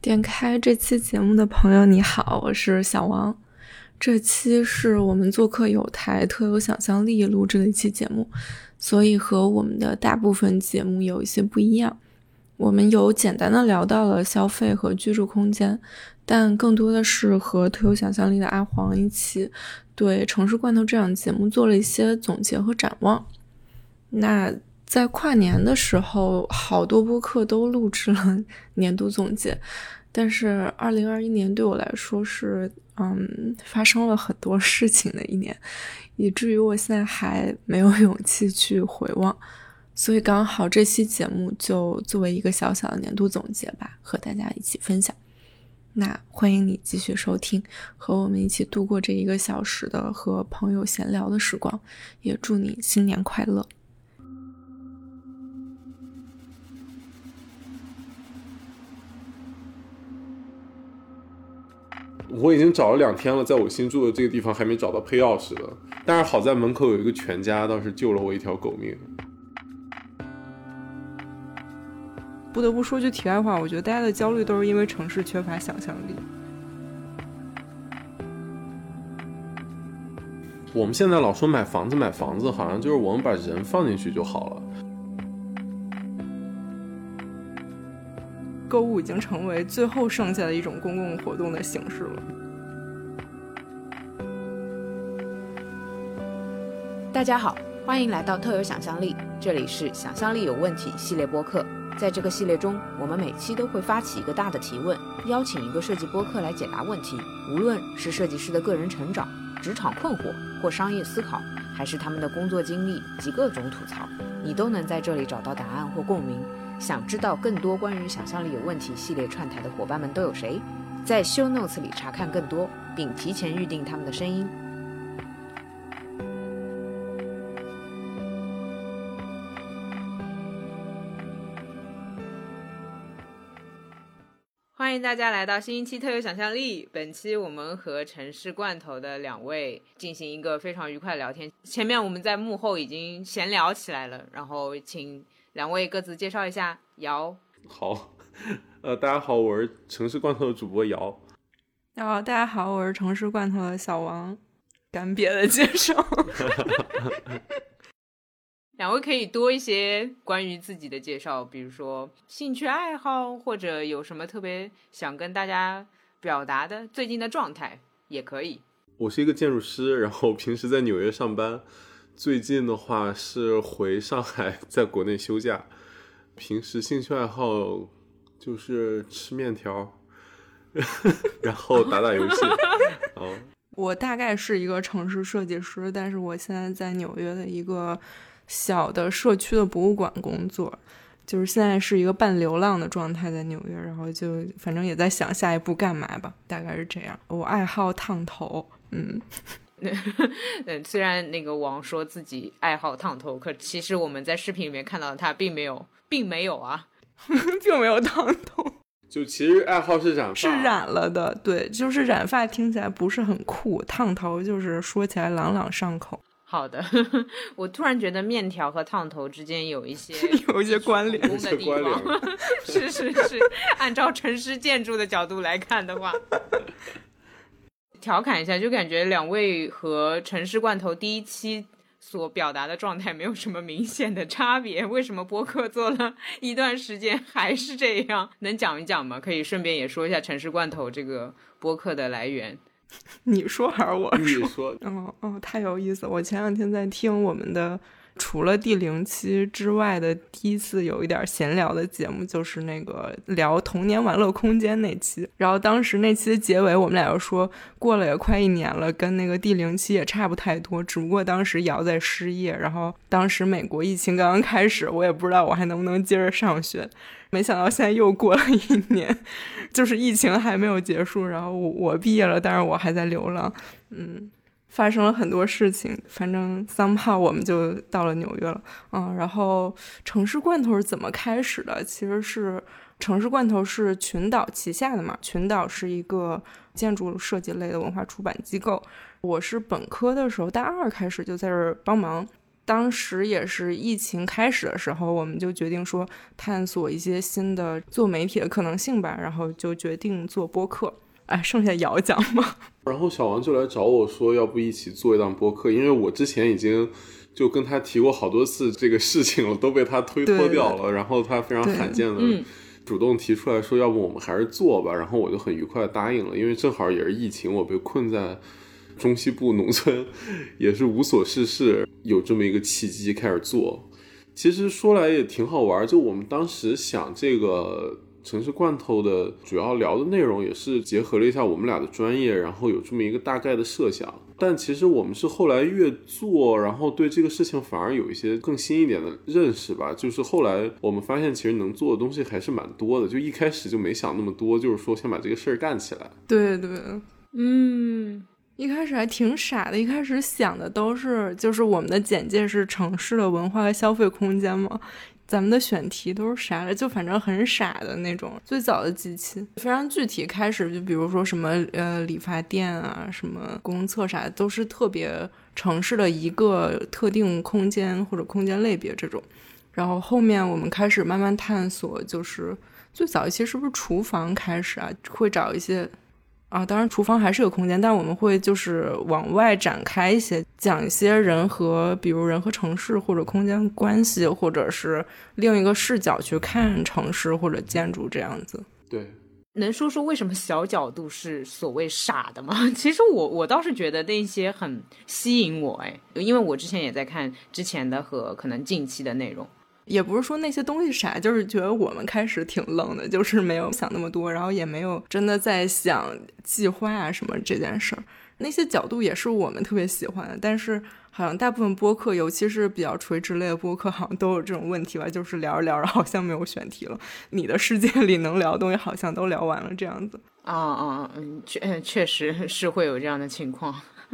点开这期节目的朋友你好，我是小王。这期是我们做客有台特有想象力录制的一期节目，所以和我们的大部分节目有一些不一样。我们有简单的聊到了消费和居住空间，但更多的是和特有想象力的阿黄一起对城市罐头这样节目做了一些总结和展望。那在跨年的时候，好多播客都录制了年度总结，但是2021年对我来说是发生了很多事情的一年，以至于我现在还没有勇气去回望，所以刚好这期节目就作为一个小小的年度总结吧，和大家一起分享。那欢迎你继续收听，和我们一起度过这1个小时的和朋友闲聊的时光，也祝你新年快乐。 我已经找了2天了，在我新住的这个地方还没找到配钥匙的，但是好在门口有一个全家，倒是救了我一条狗命。 不得不说句题外话，我觉得大家的焦虑都是因为城市缺乏想象力。 我们现在老说买房子，好像就是我们把人放进去就好了。 购物已经成为最后剩下的一种公共活动的形式了。 大家好，欢迎来到特有想象力，这里是想象力有问题系列播客。在这个系列中，我们每期都会发起一个大的提问，邀请一个设计播客来解答问题，无论是设计师的个人成长、职场困惑或商业思考，还是他们的工作经历及各种吐槽，你都能在这里找到答案或共鸣。想知道更多关于想象力有问题系列串台的伙伴们都有谁？在 show notes 里查看更多，并提前预定他们的声音。欢迎大家来到新一期特有想象力。本期我们和城市罐头的2位进行一个非常愉快的聊天。前面我们在幕后已经闲聊起来了，然后请2位各自介绍一下。姚。 好，大家好，我是城市罐头的主播姚。 大家好，我是城市罐头的小王。干瘪的介绍。 2位可以多一些关于自己的介绍，比如说兴趣爱好，或者有什么特别想跟大家表达的最近的状态也可以。 我是一个建筑师，然后平时在纽约上班，最近的话是回上海在国内休假。平时兴趣爱好就是吃面条然后打游戏。 我大概是一个城市设计师，但是我现在在纽约的一个小的社区的博物馆工作，就是现在是一个半流浪的状态在纽约，然后就反正也在想下一步干嘛吧，大概是这样。我爱好烫头。 虽然那个王说自己爱好烫头，可其实我们在视频里面看到他并没有啊并没有烫头， 就其实爱好是染发， 是染了的。对，就是染发听起来不是很酷，烫头就是说起来朗朗上口。 好的。我突然觉得面条和烫头之间有一些关联的地方。是按照城市建筑的角度来看的话。调侃一下，就感觉2位和城市罐头第1期所表达的状态没有什么明显的差别，为什么播客做了一段时间还是这样？能讲一讲吗？可以顺便也说一下城市罐头这个播客的来源。 你说还是我说？ 你说。 太有意思。我前2天在听我们的除了第0期之外的第1次有一点闲聊的节目，就是那个聊童年玩乐空间那期，然后当时那期的结尾我们俩又说过了也快1年了，跟那个第0期也差不太多，只不过当时姚在失业，然后当时美国疫情刚刚开始，我也不知道我还能不能接着上学，没想到现在又过了1年，就是疫情还没有结束，然后我毕业了，但是我还在流浪。发生了很多事情，反正 somehow 我们就到了纽约了。然后城市罐头是怎么开始的？其实是城市罐头是群岛旗下的嘛，群岛是一个建筑设计类的文化出版机构。我是本科的时候大2开始就在这儿帮忙， 当时也是疫情开始的时候，我们就决定说探索一些新的做媒体的可能性吧，然后就决定做播客。哎，剩下瑶讲嘛。 然后小王就来找我说要不一起做一档播客，因为我之前已经就跟他提过好多次这个事情了，都被他推脱掉了。然后他非常罕见的主动提出来说要不我们还是做吧，然后我就很愉快的答应了，因为正好也是疫情，我被困在中西部农村，也是无所事事，有这么一个契机开始做。其实说来也挺好玩，就我们当时想这个城市罐头的主要聊的内容也是结合了一下我们俩的专业，然后有这么一个大概的设想。但其实我们是后来越做，然后对这个事情反而有一些更新一点的认识吧。就是后来我们发现其实能做的东西还是蛮多的，就一开始就没想那么多，就是说先把这个事儿干起来。 对对，一开始还挺傻的，一开始想的都是就是我们的简介是城市的文化和消费空间嘛，咱们的选题都是啥的，就反正很傻的那种。最早的几期非常具体，开始就比如说什么理发店啊，什么公厕啥的，都是特别城市的一个特定空间或者空间类别这种。然后后面我们开始慢慢探索，就是最早一期是不是厨房开始啊，会找一些当然厨房还是有空间，但我们会就是往外展开一些，讲一些比如人和城市或者空间关系，或者是另一个视角去看城市或者建筑这样子。 对， 能说说为什么小角度是所谓傻的吗？其实我倒是觉得那些很吸引我，因为我之前也在看之前的和可能近期的内容。 也不是说那些东西傻，就是觉得我们开始挺愣的，就是没有想那么多，然后也没有真的在想计划啊什么这件事儿。那些角度也是我们特别喜欢的，但是好像大部分播客，尤其是比较垂直类的播客，好像都有这种问题吧，就是聊着聊着好像没有选题了，你的世界里能聊的东西好像都聊完了这样子。 确实是会有这样的情况。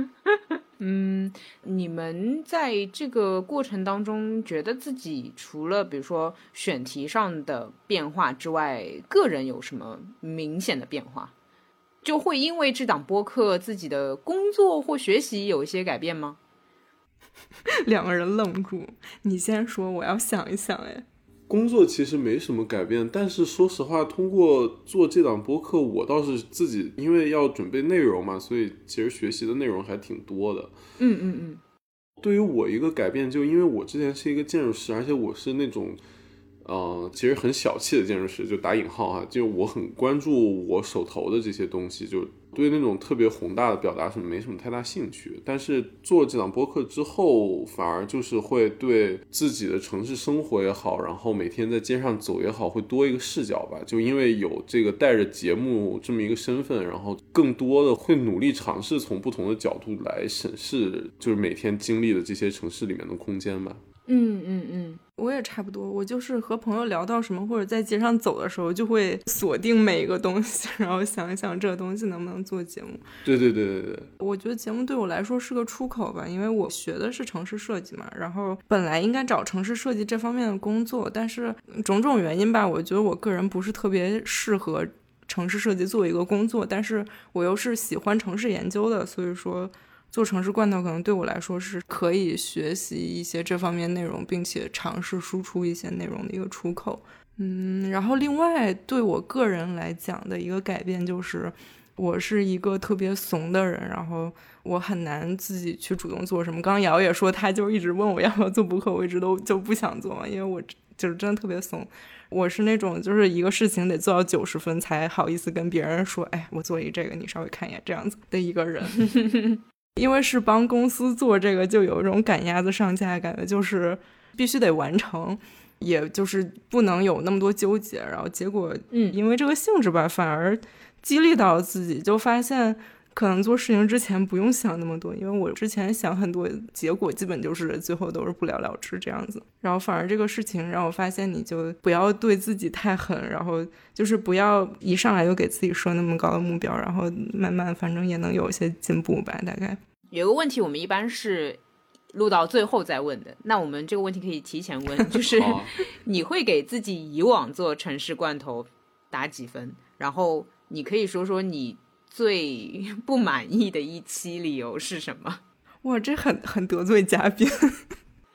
你们在这个过程当中觉得自己除了比如说选题上的变化之外，个人有什么明显的变化？就会因为这档播客自己的工作或学习有一些改变吗？ 两个人愣住，你先说，我要想一想。 工作其实没什么改变，但是说实话，通过做这档播客，我倒是自己因为要准备内容嘛，所以其实学习的内容还挺多的。对于我一个改变，就因为我之前是一个建筑师，而且我是那种其实很小气的建筑师，就打引号哈，就我很关注我手头的这些东西，就对那种特别宏大的表达什么没什么太大兴趣。但是做这档播客之后，反而就是会对自己的城市生活也好，然后每天在街上走也好，会多一个视角吧。就因为有这个带着节目这么一个身份，然后更多的会努力尝试从不同的角度来审视，就是每天经历的这些城市里面的空间吧。 我也差不多，我就是和朋友聊到什么或者在街上走的时候，就会锁定每一个东西，然后想一想这个东西能不能做节目。 对， 我觉得节目对我来说是个出口吧，因为我学的是城市设计嘛，然后本来应该找城市设计这方面的工作，但是种种原因吧，我觉得我个人不是特别适合城市设计作为一个工作，但是我又是喜欢城市研究的，所以说做城市罐头可能对我来说是可以学习一些这方面内容，并且尝试输出一些内容的一个出口。然后另外对我个人来讲的一个改变就是我是一个特别怂的人，然后我很难自己去主动做什么。刚刚瑶也说他就一直问我要不要做播客，我一直都就不想做嘛，因为我就是真的特别怂。我是那种就是一个事情得做到90分才好意思跟别人说，哎，我做一这个你稍微看一眼这样子的一个人。因为是帮公司做这个，就有一种赶鸭子上架的感觉，就是必须得完成，也就是不能有那么多纠结。然后结果因为这个性质吧，反而激励到自己，就发现可能做事情之前不用想那么多，因为我之前想很多，结果基本就是最后都是不了了之这样子。然后反而这个事情让我发现，你就不要对自己太狠，然后就是不要一上来就给自己设那么高的目标，然后慢慢反正也能有一些进步吧。大概有个问题我们一般是录到最后再问的，那我们这个问题可以提前问，就是你会给自己以往做城市罐头打几分？然后你可以说说你最不满意的一期理由是什么？ 哇，这很得罪嘉宾。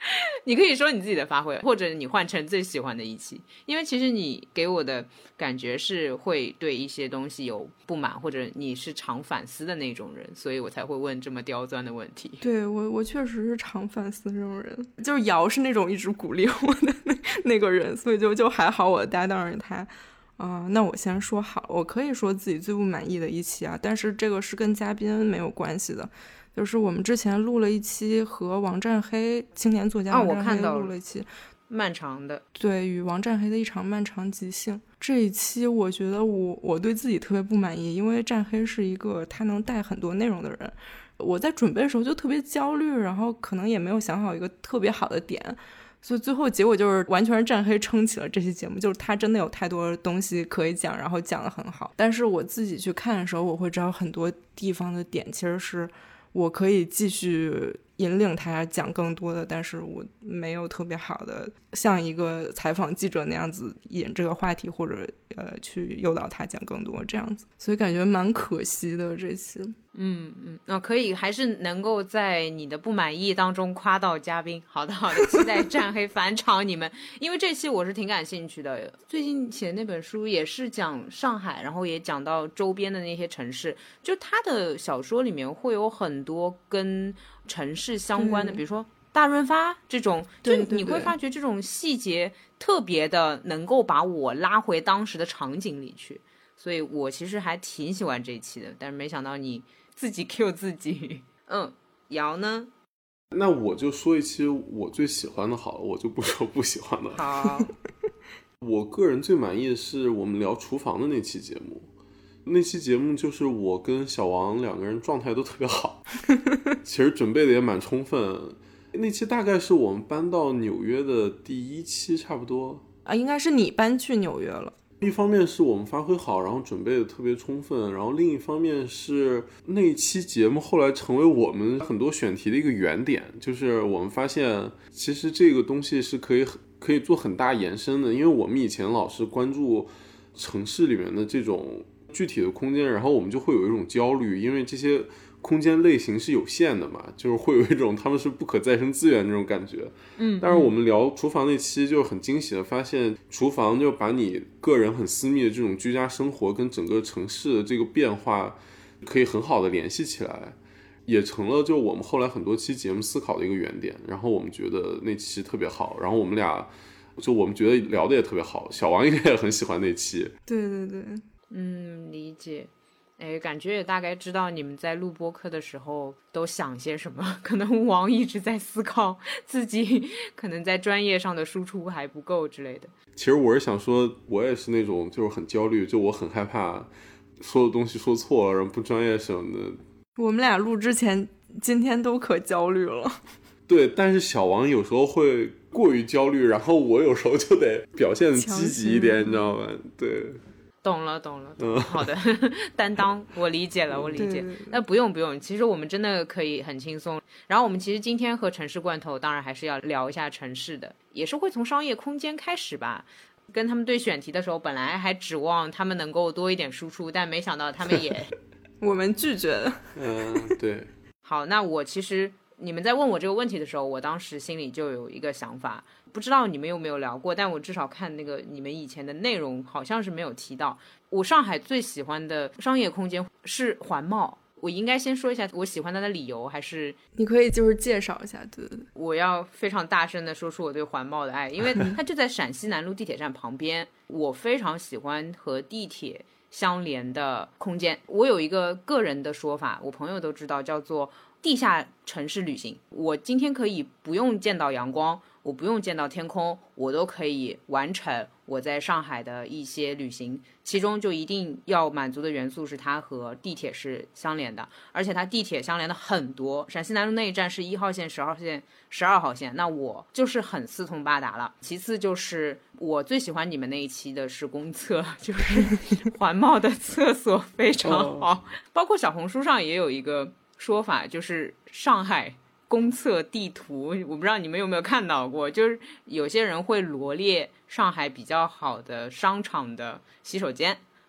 你可以说你自己的发挥，或者你换成最喜欢的一期，因为其实你给我的感觉是会对一些东西有不满，或者你是常反思的那种人，所以我才会问这么刁钻的问题。 对，我确实是常反思这种人，就是瑶是那种一直鼓励我的那个人，所以就还好我的搭档是他。那我先说好，我可以说自己最不满意的一期啊，但是这个是跟嘉宾没有关系的。就是我们之前录了一期和王占黑青年作家王占黑录了一期漫长的， 对，与王占黑的一场漫长即兴。这一期我觉得我对自己特别不满意，因为占黑是一个他能带很多内容的人，我在准备的时候就特别焦虑，然后可能也没有想好一个特别好的点，所以最后结果就是完全是占黑撑起了这期节目，就是他真的有太多东西可以讲，然后讲得很好。但是我自己去看的时候，我会知道很多地方的点其实是我可以继续引领他讲更多的，但是我没有特别好的像一个采访记者那样子引这个话题，或者去诱导他讲更多这样子，所以感觉蛮可惜的这期。 可以，还是能够在你的不满意当中夸到嘉宾。好的，期待占黑返场你们，因为这期我是挺感兴趣的。最近写的那本书也是讲上海，然后也讲到周边的那些城市，就他的小说里面会有很多跟城市相关的，比如说大润发这种，就你会发觉这种细节特别的能够把我拉回当时的场景里去，所以我其实还挺喜欢这一期的，但是没想到你自己 Q 自己。瑶呢？ 那我就说一期我最喜欢的好了，我就不说不喜欢的。 好， 我个人最满意的是我们聊厨房的那期节目。那期节目就是我跟小王两个人状态都特别好，其实准备的也蛮充分。那期大概是我们搬到纽约的第一期差不多啊，应该是你搬去纽约了。 一方面是我们发挥好，然后准备的特别充分，然后另一方面是那期节目后来成为我们很多选题的一个原点，就是我们发现其实这个东西是可以做很大延伸的，因为我们以前老是关注城市里面的这种具体的空间，然后我们就会有一种焦虑，因为这些空间类型是有限的嘛，就是会有一种他们是不可再生资源那种感觉。但是我们聊厨房那期就很惊喜的发现，厨房就把你个人很私密的这种居家生活跟整个城市的这个变化可以很好的联系起来，也成了就我们后来很多期节目思考的一个原点。然后我们觉得那期特别好，然后我们俩就我们觉得聊的也特别好，小王应该也很喜欢那期。 对对对， 理解。感觉也大概知道你们在录播客的时候都想些什么，可能王一直在思考自己可能在专业上的输出还不够之类的。 其实我是想说，我也是那种就是很焦虑，就我很害怕说的东西说错了，然后不专业什么的。 我们俩录之前今天都可焦虑了。 对，但是小王有时候会过于焦虑，然后我有时候就得表现积极一点，你知道吗？对， 懂了，好的，担当，我理解了。那不用，其实我们真的可以很轻松。然后我们其实今天和城市罐头当然还是要聊一下城市的，也是会从商业空间开始吧。跟他们对选题的时候，本来还指望他们能够多一点输出，但没想到他们也我们拒绝了。 对。 好，那我其实你们在问我这个问题的时候，我当时心里就有一个想法，不知道你们有没有聊过，但我至少看那个你们以前的内容好像是没有提到。我上海最喜欢的商业空间是环贸，我应该先说一下我喜欢它的理由，还是你可以就是介绍一下？对， 我要非常大声的说出我对环贸的爱，因为它就在陕西南路地铁站旁边，我非常喜欢和地铁相连的空间。我有一个个人的说法，我朋友都知道，叫做地下城市旅行。我今天可以不用见到阳光，我不用见到天空，我都可以完成我在上海的一些旅行，其中就一定要满足的元素是它和地铁是相连的，而且它地铁相连的很多。陕西南路那一站是1号线、10号线、12号线，那我就是很四通八达了。其次就是我最喜欢你们那一期的是公厕，就是环贸的厕所非常好，包括小红书上也有一个说法，就是上海公厕地图，我不知道你们有没有看到过，就是有些人会罗列上海比较好的商场的洗手间，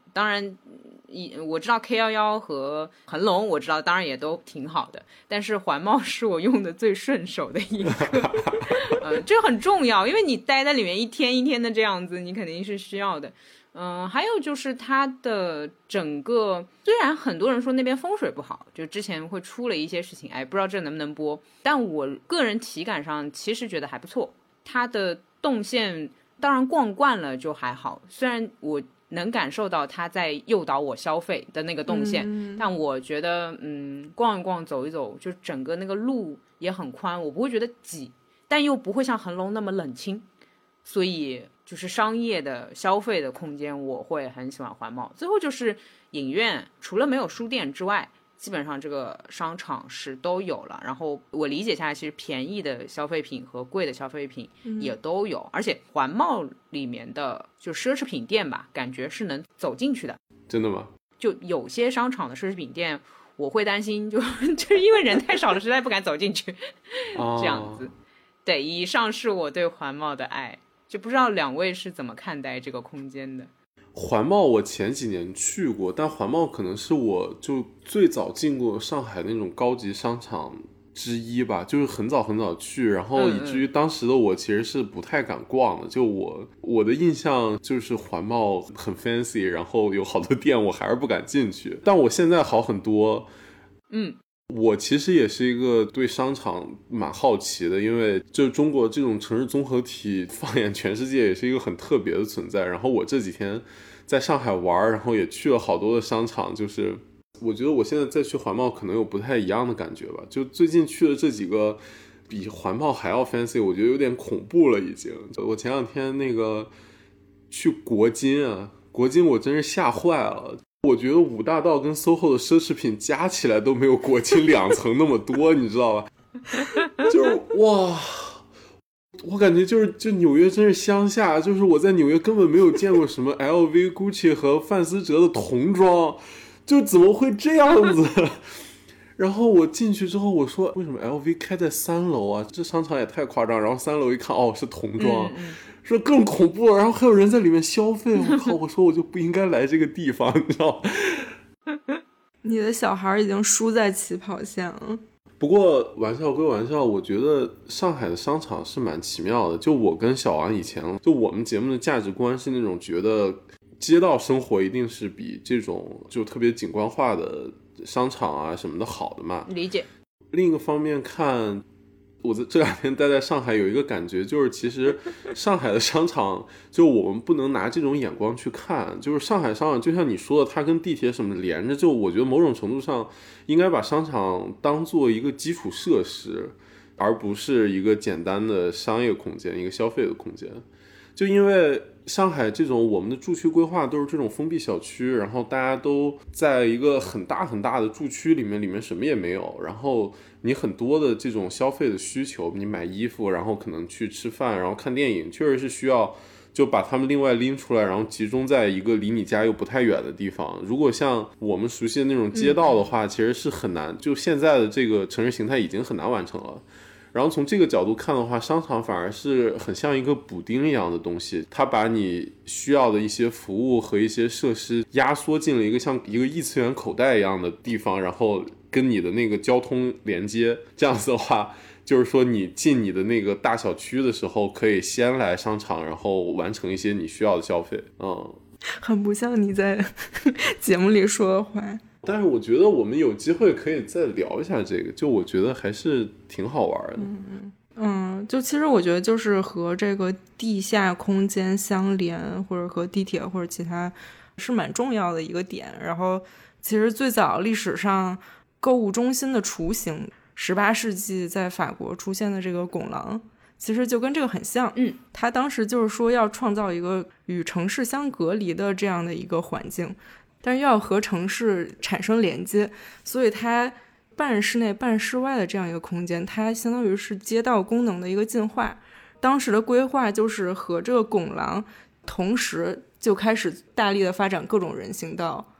当然我知道 K11 和恒隆我知道当然也都挺好的，但是环贸是我用的最顺手的一个这个很重要，因为你待在里面一天一天的这样子，你肯定是需要的。还有就是它的整个，虽然很多人说那边风水不好，就之前会出了一些事情，不知道这能不能播，但我个人体感上其实觉得还不错。它的动线当然逛惯了就还好，虽然我能感受到它在诱导我消费的那个动线，但我觉得逛一逛走一走，就整个那个路也很宽，我不会觉得挤，但又不会像恒隆那么冷清，所以就是商业的消费的空间我会很喜欢环贸。最后就是影院，除了没有书店之外，基本上这个商场是都有了，然后我理解下来其实便宜的消费品和贵的消费品也都有，而且环贸里面的就奢侈品店吧，感觉是能走进去的。 真的吗？ 就有些商场的奢侈品店我会担心就是因为人太少了实在不敢走进去这样子。对，以上是我对环贸的爱，就不知道两位是怎么看待这个空间的。 环贸我前几年去过，但环贸可能是我就最早进过上海那种高级商场之一吧，就是很早很早去，然后以至于当时的我其实是不太敢逛的。就我的印象就是环贸很 fancy， 然后有好多店我还是不敢进去。但我现在好很多。我其实也是一个对商场蛮好奇的，因为就中国这种城市综合体放眼全世界也是一个很特别的存在。然后我这几天在上海玩，然后也去了好多的商场，就是我觉得我现在再去环贸可能有不太一样的感觉吧。就最近去的这几个比环贸还要 fancy， 我觉得有点恐怖了已经。我前两天那个去国金我真是吓坏了。我觉得五大道跟 SOHO 的奢侈品加起来都没有国金2层那么多，你知道吧？就是哇，我感觉就纽约真是乡下，就是我在纽约根本没有见过什么 LV、GUCCI 和范思哲的童装，就怎么会这样子？然后我进去之后，我说为什么 LV 开在3楼啊？这商场也太夸张。然后3楼一看，哦，是童装。说更恐怖了，然后还有人在里面消费，我靠！我说我就不应该来这个地方，你知道吗？ 你的小孩已经输在起跑线了。 不过玩笑归玩笑，我觉得上海的商场是蛮奇妙的。就我跟小王以前，就我们节目的价值观是那种觉得街道生活一定是比这种就特别景观化的商场啊什么的好的嘛。 理解。 另一个方面看，我这2天待在上海有一个感觉，就是其实上海的商场就我们不能拿这种眼光去看，就是上海商场就像你说的，它跟地铁什么连着，就我觉得某种程度上应该把商场当做一个基础设施，而不是一个简单的商业空间，一个消费的空间。就因为上海这种我们的住区规划都是这种封闭小区，然后大家都在一个很大很大的住区里面什么也没有，然后你很多的这种消费的需求，你买衣服，然后可能去吃饭，然后看电影，确实是需要就把他们另外拎出来，然后集中在一个离你家又不太远的地方。如果像我们熟悉的那种街道的话，其实是很难，就现在的这个城市形态已经很难完成了。然后从这个角度看的话，商场反而是很像一个补丁一样的东西，它把你需要的一些服务和一些设施压缩进了一个像一个异次元口袋一样的地方，然后跟你的那个交通连接。这样子的话，就是说你进你的那个大小区的时候，可以先来商场，然后完成一些你需要的消费。 很不像你在节目里说的话。 但是我觉得我们有机会可以再聊一下这个，就我觉得还是挺好玩的。 就其实我觉得就是和这个地下空间相连，或者和地铁或者其他是蛮重要的一个点。然后其实最早历史上购物中心的雏形，18世纪在法国出现的这个拱廊，其实就跟这个很像。他当时就是说要创造一个与城市相隔离的这样的一个环境，但是又要和城市产生连接，所以它半室内半室外的这样一个空间，它相当于是街道功能的一个进化。当时的规划就是和这个拱廊同时就开始大力的发展各种人行道，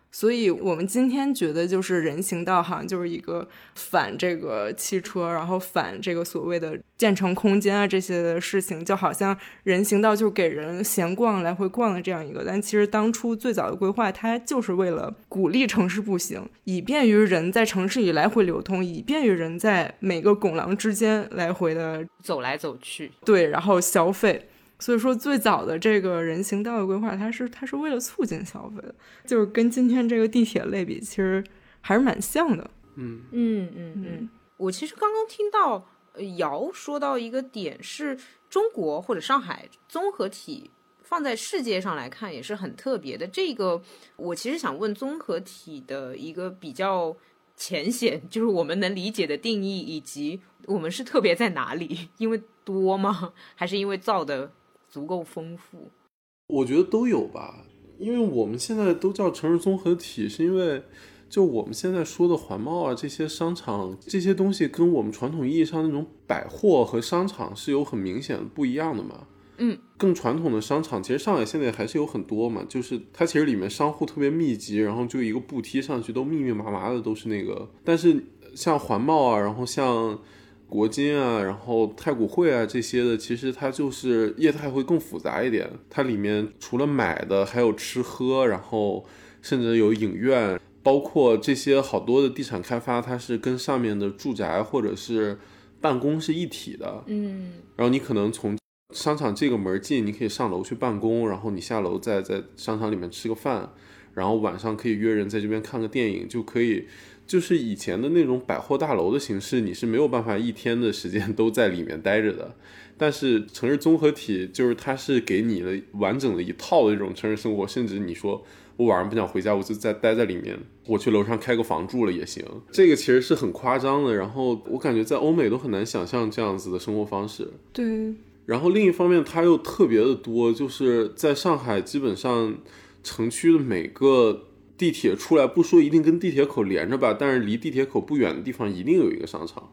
所以我们今天觉得就是人行道好像就是一个反这个汽车，然后反这个所谓的建成空间啊这些的事情，就好像人行道就是给人闲逛来回逛的这样一个，但其实当初最早的规划它就是为了鼓励城市步行，以便于人在城市里来回流通，以便于人在每个拱廊之间来回的走来走去， 对，然后消费。所以说最早的这个人行道的规划它是为了促进消费的，就是跟今天这个地铁类比其实还是蛮像的。 我其实刚刚听到姚说到一个点，是中国或者上海综合体放在世界上来看也是很特别的。这个我其实想问综合体的一个比较浅显，就是我们能理解的定义，以及我们是特别在哪里？因为多吗？还是因为造的足够丰富？ 我觉得都有吧，因为我们现在都叫城市综合体，是因为就我们现在说的环贸啊，这些商场这些东西跟我们传统意义上那种百货和商场是有很明显不一样的嘛。更传统的商场其实上海现在还是有很多嘛，就是它其实里面商户特别密集，然后就一个步梯上去都密密麻麻的都是那个。但是像环贸啊，然后像国金啊，然后太古汇啊这些的，其实它就是业态会更复杂一点，它里面除了买的还有吃喝，然后甚至有影院，包括这些好多的地产开发它是跟上面的住宅或者是办公是一体的。然后你可能从商场这个门进，你可以上楼去办公，然后你下楼再在商场里面吃个饭，然后晚上可以约人在这边看个电影，就可以就是以前的那种百货大楼的形式，你是没有办法一天的时间都在里面待着的。但是城市综合体就是它是给你了完整的一套的这种城市生活，甚至你说我晚上不想回家，我就再待在里面，我去楼上开个房住了也行。这个其实是很夸张的，然后我感觉在欧美都很难想象这样子的生活方式。 对， 然后另一方面它又特别的多，就是在上海基本上城区的每个地铁出来，不说一定跟地铁口连着吧，但是离地铁口不远的地方一定有一个商场。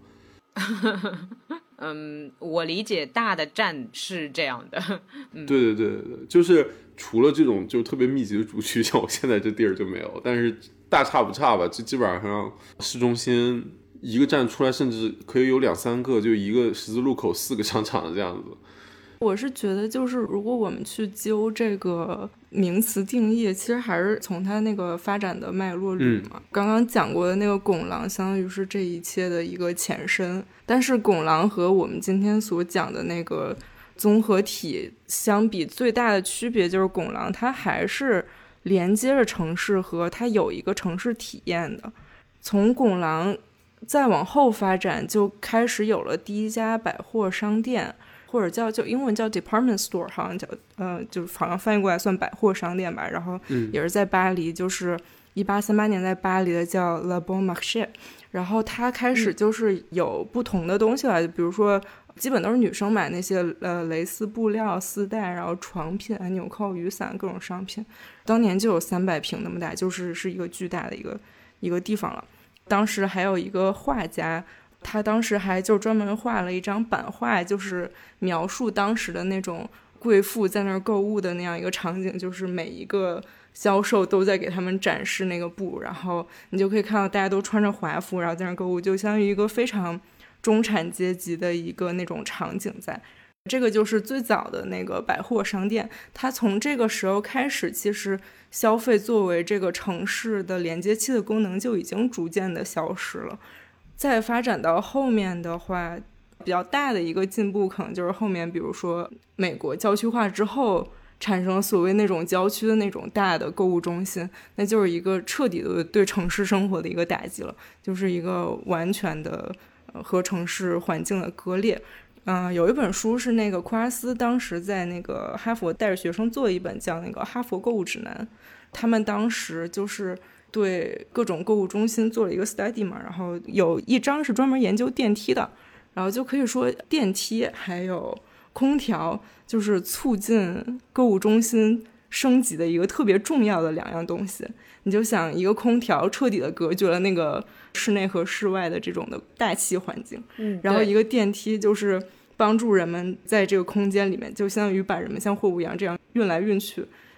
我理解大的站是这样的。 对，就是除了这种就特别密集的主区，像我现在这地儿就没有，但是大差不差吧，就基本上市中心一个站出来甚至可以有2-3个，就一个十字路口4个商场这样子。 我是觉得就是如果我们去揪这个名词定义，其实还是从它那个发展的脉络捋嘛。刚刚讲过的那个拱廊相当于是这一切的一个前身，但是拱廊和我们今天所讲的那个综合体相比，最大的区别就是拱廊它还是连接着城市和它有一个城市体验的。从拱廊再往后发展，就开始有了第一家百货商店，或者就英文叫 department store， 好像叫就是好像翻译过来算百货商店吧。然后也是在巴黎，就是1838年在巴黎的叫 Le Bon Marché。然后它开始就是有不同的东西了，比如说基本都是女生买那些蕾丝布料、丝带，然后床品、纽扣、雨伞各种商品。当年就有300平那么大，是一个巨大的一个地方了。当时还有一个画家，他当时还就专门画了一张版画，就是描述当时的那种贵妇在那儿购物的那样一个场景，就是每一个销售都在给他们展示那个布，然后你就可以看到大家都穿着华服，然后在那儿购物，就相当于一个非常中产阶级的一个那种场景在。这个就是最早的那个百货商店，它从这个时候开始，其实消费作为这个城市的连接器的功能就已经逐渐的消失了。再发展到后面的话，比较大的一个进步可能就是后面比如说美国郊区化之后产生了所谓那种郊区的那种大的购物中心，那就是一个彻底的对城市生活的一个打击了，就是一个完全的和城市环境的割裂。有一本书是那个库阿斯当时在那个哈佛带着学生做一本叫那个哈佛购物指南，他们当时就是对各种购物中心做了一个 study 嘛，然后有一章是专门研究电梯的，然后就可以说电梯还有空调就是促进购物中心升级的一个特别重要的2样东西。你就想一个空调彻底的隔绝了那个室内和室外的这种的大气环境，然后一个电梯就是帮助人们在这个空间里面，就相当于把人们像货物一样这样运来运去，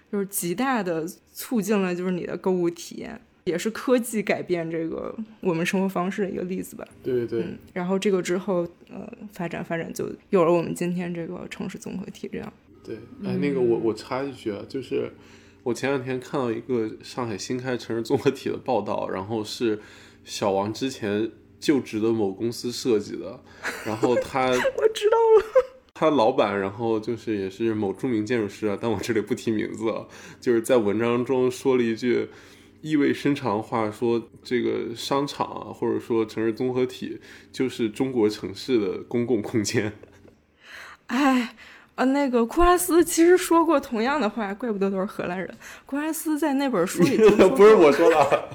就是极大的促进了就是你的购物体验，也是科技改变这个我们生活方式的一个例子吧。 对对、 然后这个之后发展就有了我们今天这个城市综合体这样。 对，那个我插一句啊，就是我前2天看到一个上海新开城市综合体的报道，然后是小王之前就职的某公司设计的，然后他我知道了， 他老板，然后就是也是某著名建筑师啊，但我这里不提名字啊，就是在文章中说了一句意味深长的话，说这个商场啊，或者说城市综合体就是中国城市的公共空间。 哎。那个库拉斯其实说过同样的话，怪不得都是荷兰人。库拉斯在那本书里就说不是我说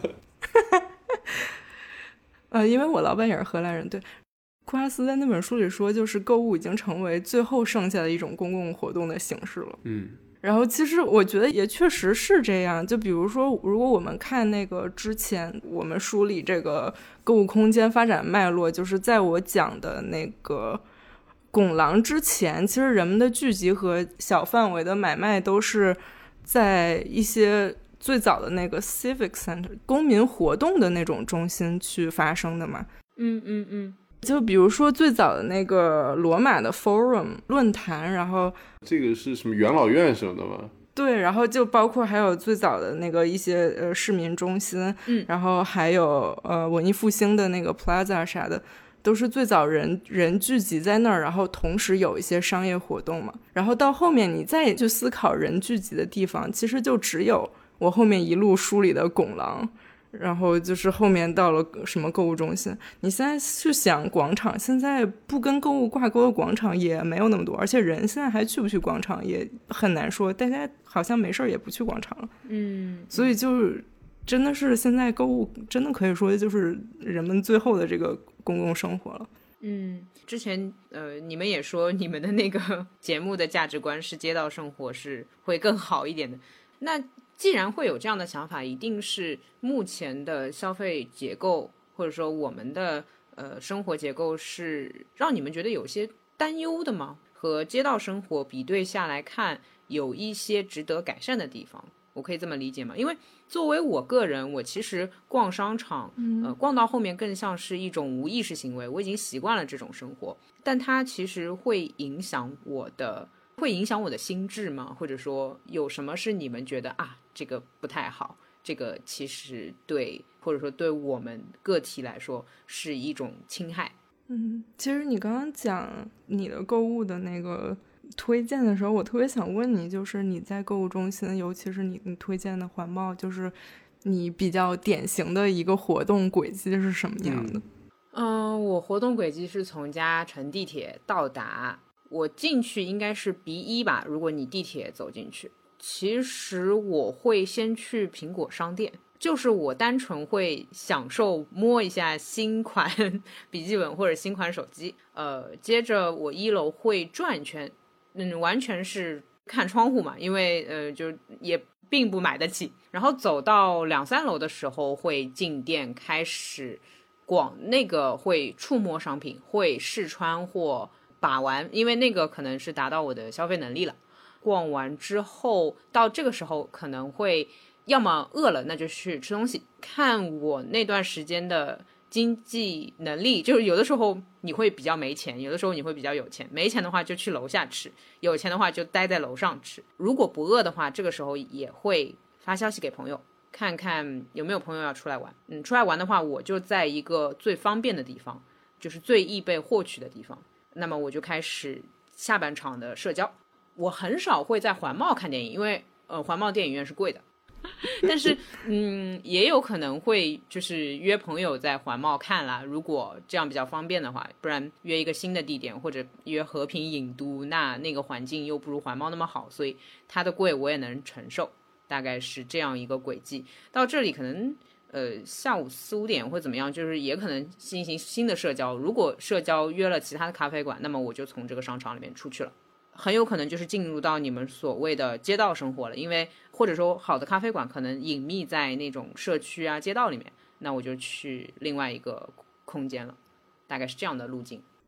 的，因为我老板也是荷兰人。对，库拉斯在那本书里说，就是购物已经成为最后剩下的一种公共活动的形式了。然后其实我觉得也确实是这样，就比如说如果我们看那个之前我们梳理这个购物空间发展脉络，就是在我讲的那个拱廊之前，其实人们的聚集和小范围的买卖都是在一些最早的那个 civic center 公民活动的那种中心去发生的嘛。就比如说最早的那个罗马的 forum 论坛，然后这个是什么元老院什么的吗？ 对，然后就包括还有最早的那个一些市民中心，然后还有文艺复兴的那个 plaza 啥的，都是最早人聚集在那儿，然后同时有一些商业活动嘛。然后到后面你再去思考人聚集的地方，其实就只有我后面一路梳理的拱廊，然后就是后面到了什么购物中心。你现在去想广场，现在不跟购物挂钩的广场也没有那么多，而且人现在还去不去广场也很难说，大家好像没事也不去广场了。所以就是真的是现在购物真的可以说就是人们最后的这个公共生活了。 之前你们也说你们的那个节目的价值观是街道生活是会更好一点的，那既然会有这样的想法，一定是目前的消费结构或者说我们的生活结构是让你们觉得有些担忧的吗？和街道生活比对下来看，有一些值得改善的地方，我可以这么理解吗？因为作为我个人，我其实逛商场逛到后面更像是一种无意识行为，我已经习惯了这种生活，但它其实会影响我的心智吗？或者说有什么是你们觉得啊这个不太好，这个其实对或者说对我们个体来说是一种侵害？ 其实你刚刚讲你的购物的那个推荐的时候，我特别想问你，就是你在购物中心，尤其是你推荐的环贸，就是你比较典型的一个活动轨迹是什么样的？ 我活动轨迹是从家乘地铁到达，我进去应该是 B1 吧，如果你地铁走进去。其实我会先去苹果商店，就是我单纯会享受摸一下新款笔记本或者新款手机，接着我1楼会转一圈，完全是看窗户嘛，因为就也并不买得起。然后走到2、3楼的时候会进店开始逛，那个会触摸商品，会试穿或把玩，因为那个可能是达到我的消费能力了。逛完之后到这个时候可能会要么饿了那就去吃东西，看我那段时间的经济能力，就是有的时候你会比较没钱，有的时候你会比较有钱，没钱的话就去楼下吃，有钱的话就待在楼上吃。如果不饿的话，这个时候也会发消息给朋友，看看有没有朋友要出来玩。出来玩的话，我就在一个最方便的地方，就是最易被获取的地方，那么我就开始下半场的社交。我很少会在环贸看电影，因为环贸电影院是贵的但是也有可能会就是约朋友在环贸看啦，如果这样比较方便的话，不然约一个新的地点或者约和平影都，那个环境又不如环贸那么好，所以它的贵我也能承受，大概是这样一个轨迹。到这里可能下午4、5点或怎么样，就是也可能进行新的社交，如果社交约了其他的咖啡馆，那么我就从这个商场里面出去了，很有可能就是进入到你们所谓的街道生活了，因为或者说好的咖啡馆可能隐秘在那种社区啊街道里面，那我就去另外一个空间了，大概是这样的路径。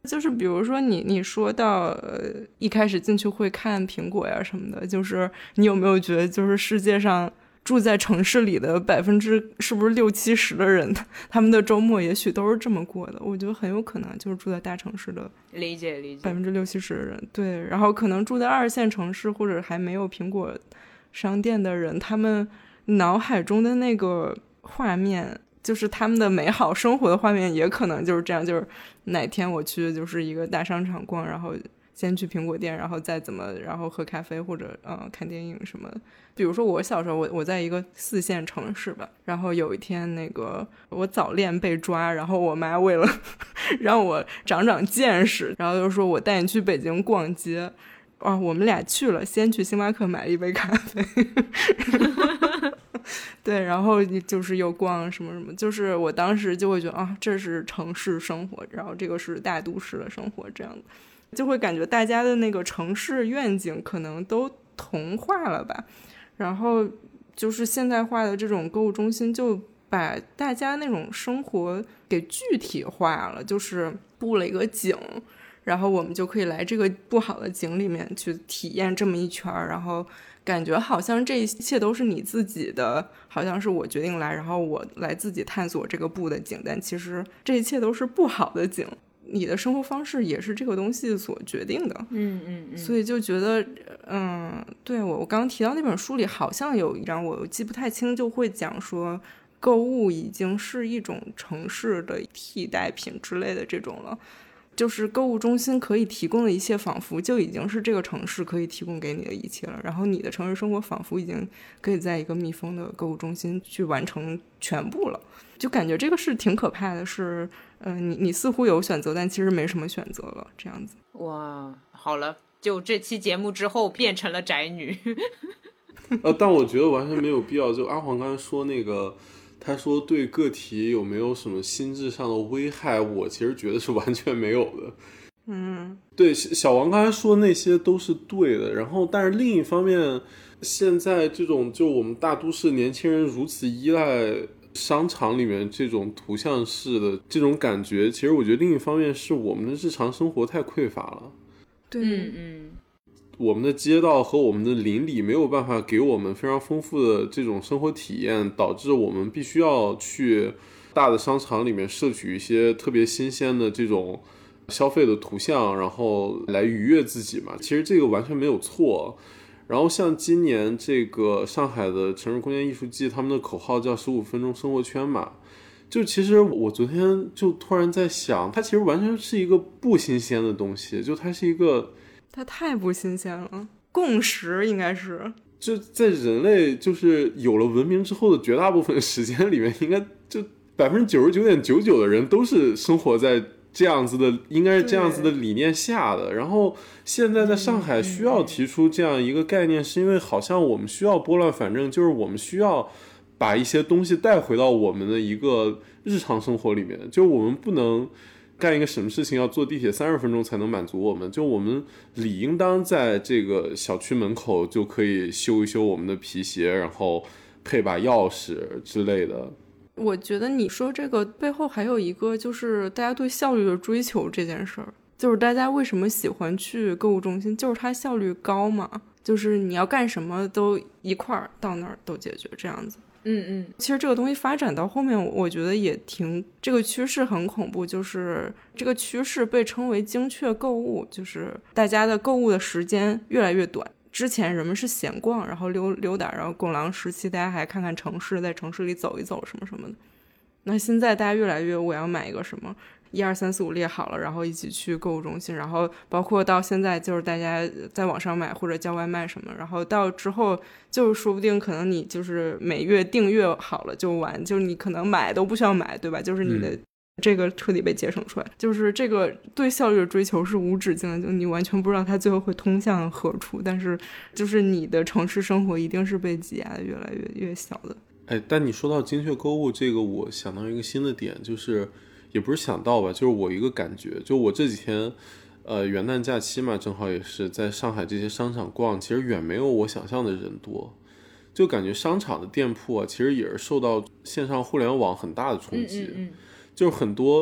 就是比如说你说到一开始进去会看苹果呀什么的，就是你有没有觉得就是世界上住在城市里的是不是60-70%的人，他们的周末也许都是这么过的？我觉得很有可能就是住在大城市的理解 60-70%的人，对，然后可能住在2线城市或者还没有苹果商店的人，他们脑海中的那个画面，就是他们的美好生活的画面，也可能就是这样，就是哪天我去就是一个大商场逛，然后先去苹果店，然后再然后喝咖啡或者看电影什么的。比如说我小时候我在一个4线城市吧，然后有一天那个我早恋被抓，然后我妈为了让我长见识，然后就说我带你去北京逛街。我们俩去了，先去星巴克买了一杯咖啡对，然后就是又逛什么什么，就是我当时就会觉得这是城市生活，然后这个是大都市的生活，这样的就会感觉大家的那个城市愿景可能都同化了吧。然后就是现代化的这种购物中心就把大家那种生活给具体化了，就是布了一个景，然后我们就可以来这个不好的景里面去体验这么一圈，然后感觉好像这一切都是你自己的，好像是我决定来，然后我来自己探索这个不的景，但其实这一切都是不好的景，你的生活方式也是这个东西所决定的。所以就觉得对，我刚刚提到那本书里好像有一章我记不太清，就会讲说购物已经是一种城市的替代品之类的这种了，就是购物中心可以提供的一切仿佛就已经是这个城市可以提供给你的一切了，然后你的城市生活仿佛已经可以在一个密封的购物中心去完成全部了，就感觉这个是挺可怕的，是你似乎有选择，但其实没什么选择了，这样子。 哇，好了，就这期节目之后变成了宅女但我觉得完全没有必要，就阿黄刚才说那个他说对个体有没有什么心智上的危害，我其实觉得是完全没有的。对，小王刚才说那些都是对的，然后但是另一方面，现在这种就我们大都市年轻人如此依赖商场里面这种图像式的这种感觉，其实我觉得另一方面是我们的日常生活太匮乏了。 对， 我们的街道和我们的邻里没有办法给我们非常丰富的这种生活体验，导致我们必须要去大的商场里面摄取一些特别新鲜的这种消费的图像，然后来愉悦自己嘛。其实这个完全没有错。然后像今年这个上海的城市空间艺术季，他们的口号叫15分钟生活圈嘛，就其实我昨天就突然在想，它其实完全是一个不新鲜的东西，就它是一个， 它太不新鲜了，共识应该是就在人类就是有了文明之后的绝大部分时间里面，应该就99.99%的人都是生活在这样子的，应该是这样子的理念下的。然后现在在上海需要提出这样一个概念，是因为好像我们需要拨乱反正，就是我们需要把一些东西带回到我们的一个日常生活里面，就我们不能干一个什么事情要坐地铁30分钟才能满足我们，就我们理应当在这个小区门口就可以修一修我们的皮鞋，然后配把钥匙之类的。 我觉得你说这个背后还有一个就是大家对效率的追求这件事儿，就是大家为什么喜欢去购物中心，就是它效率高嘛，就是你要干什么都一块儿到那儿都解决这样子。其实这个东西发展到后面，我觉得也这个趋势很恐怖，就是这个趋势被称为精确购物，就是大家的购物的时间越来越短。之前人们是闲逛，然后溜达，然后拱廊时期大家还看看城市，在城市里走一走什么什么的。那现在大家越来越我要买一个什么1、2、3、4、5列好了，然后一起去购物中心，然后包括到现在就是大家在网上买或者叫外卖什么，然后到之后就说不定可能你就是每月订阅好了就完，就是你可能买都不需要买，对吧？就是你的这个彻底被节省出来，就是这个对效率的追求是无止境的，就你完全不知道它最后会通向何处，但是就是你的城市生活一定是被挤压的越来越小的。 但你说到精确购物这个，我想到一个新的点，就是也不是想到吧，就是我一个感觉，就我这几天元旦假期嘛，正好也是在上海这些商场逛，其实远没有我想象的人多，就感觉商场的店铺啊，其实也是受到线上互联网很大的冲击。就是很多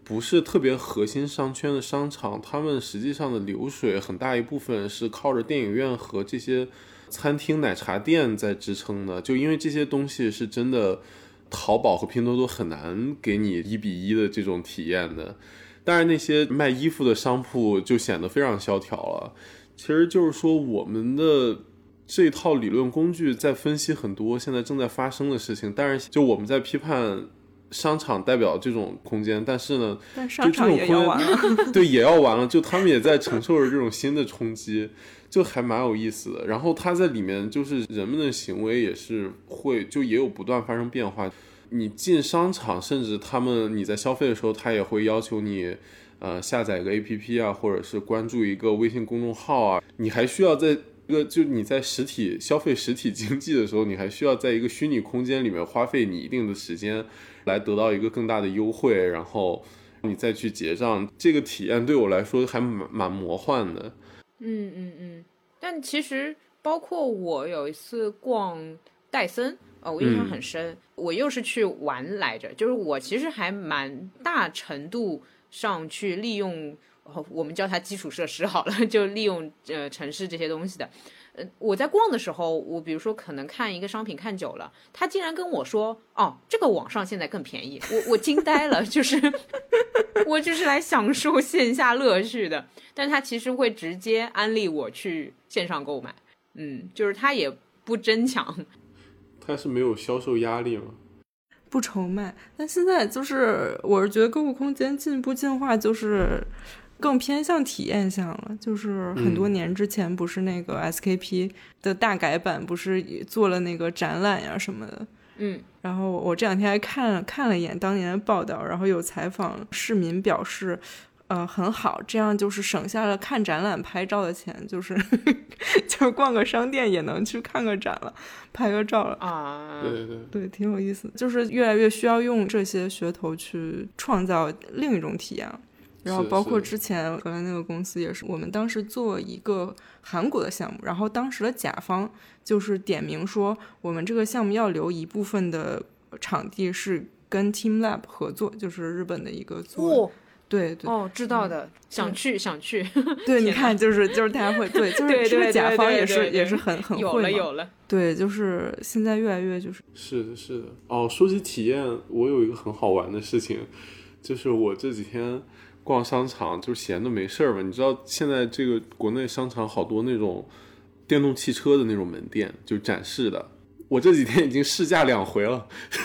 不是特别核心商圈的商场，他们实际上的流水很大一部分是靠着电影院和这些餐厅奶茶店在支撑的，就因为这些东西是真的淘宝和拼多多很难给你1:1的这种体验的。当然那些卖衣服的商铺就显得非常萧条了。其实就是说我们的这套理论工具在分析很多现在正在发生的事情，当然就我们在批判商场代表这种空间，但是呢， 但商场也要完了， 对，也要完了，就他们也在承受着这种新的冲击，就还蛮有意思的。然后他在里面就是人们的行为也是会，就也有不断发生变化。你进商场，甚至你在消费的时候，他也会要求你下载一个 APP 啊，或者是关注一个微信公众号啊。你还需要在就你在消费实体经济的时候，你还需要在一个虚拟空间里面花费你一定的时间来得到一个更大的优惠，然后你再去结账。这个体验对我来说还蛮魔幻的。 但其实包括我有一次逛戴森，我印象很深，我又是去玩来着，就是我其实还蛮大程度上去利用，我们叫它基础设施好了，就利用城市这些东西的。我在逛的时候，我比如说可能看一个商品看久了，他竟然跟我说，这个网上现在更便宜，我惊呆了，就是我就是来享受线下乐趣的，但他其实会直接安利我去线上购买，就是他也不争抢。 他是没有销售压力吗？ 不愁卖。但现在就是我是觉得购物空间进一步进化，就是更偏向体验向了。就是很多年之前不是那个 SKP 的大改版不是做了那个展览呀什么的，然后我这两天还看了一眼当年的报道，然后有采访市民表示很好，这样就是省下了看展览拍照的钱，就是就是逛个商店也能去看个展了，拍个照了啊。 对，挺有意思的，就是越来越需要用这些噱头去创造另一种体验。然后包括之前荷兰那个公司也是，我们当时做一个韩国的项目，然后当时的甲方就是点名说我们这个项目要留一部分的场地是跟 TeamLab 合作，就是日本的一个做对， 知道的，想去对，你看就是大家会对，就是这个甲方也是很会有了对，就是现在越来越是的说起体验，我有一个很好玩的事情，就是我这几天逛商场就闲的没事儿嘛，你知道现在这个国内商场好多那种电动汽车的那种门店，就展示的，我这几天已经试驾2回了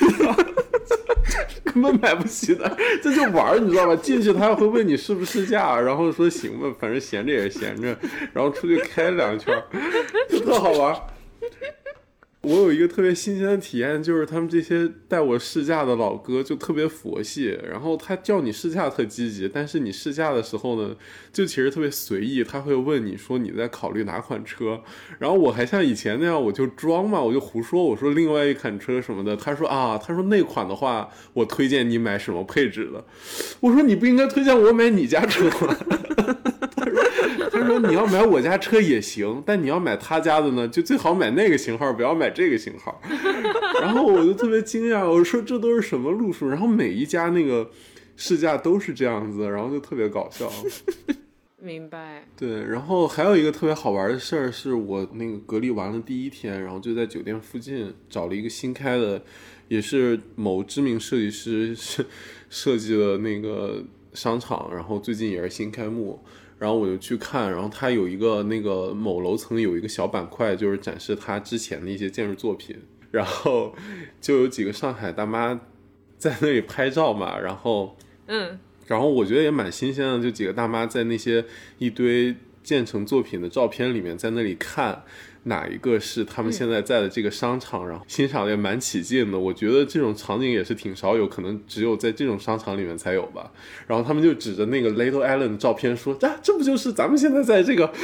根本买不起的，这就玩你知道吧，进去他会问你试不试驾，然后说行吧，反正闲着也是闲着，然后出去开2圈就特好玩。我有一个特别新鲜的体验，就是他们这些带我试驾的老哥就特别佛系，然后他叫你试驾特积极，但是你试驾的时候呢就其实特别随意，他会问你说你在考虑哪款车，然后我还像以前那样我就装嘛，我就胡说，我说另外一款车什么的，他说那款的话我推荐你买什么配置的，我说你不应该推荐我买你家车吗他说你要买我家车也行，但你要买他家的呢就最好买那个型号，不要买这个型号然后我就特别惊讶，我说这都是什么路数，然后每一家那个试驾都是这样子，然后就特别搞笑明白。 对，然后还有一个特别好玩的事儿，是我那个隔离完了第1天，然后就在酒店附近找了一个新开的，也是某知名设计师设计的那个商场，然后最近也是新开幕，然后我就去看，然后他有一个那个某楼层有一个小板块，就是展示他之前的一些建筑作品，然后就有几个上海大妈在那里拍照嘛，然后我觉得也蛮新鲜的，就几个大妈在那些一堆建成作品的照片里面在那里看哪一个是他们现在在的这个商场，然后欣赏也蛮起劲的。我觉得这种场景也是挺少有，可能只有在这种商场里面才有吧。然后他们就指着那个 Little Island 的照片说这不就是咱们现在在这个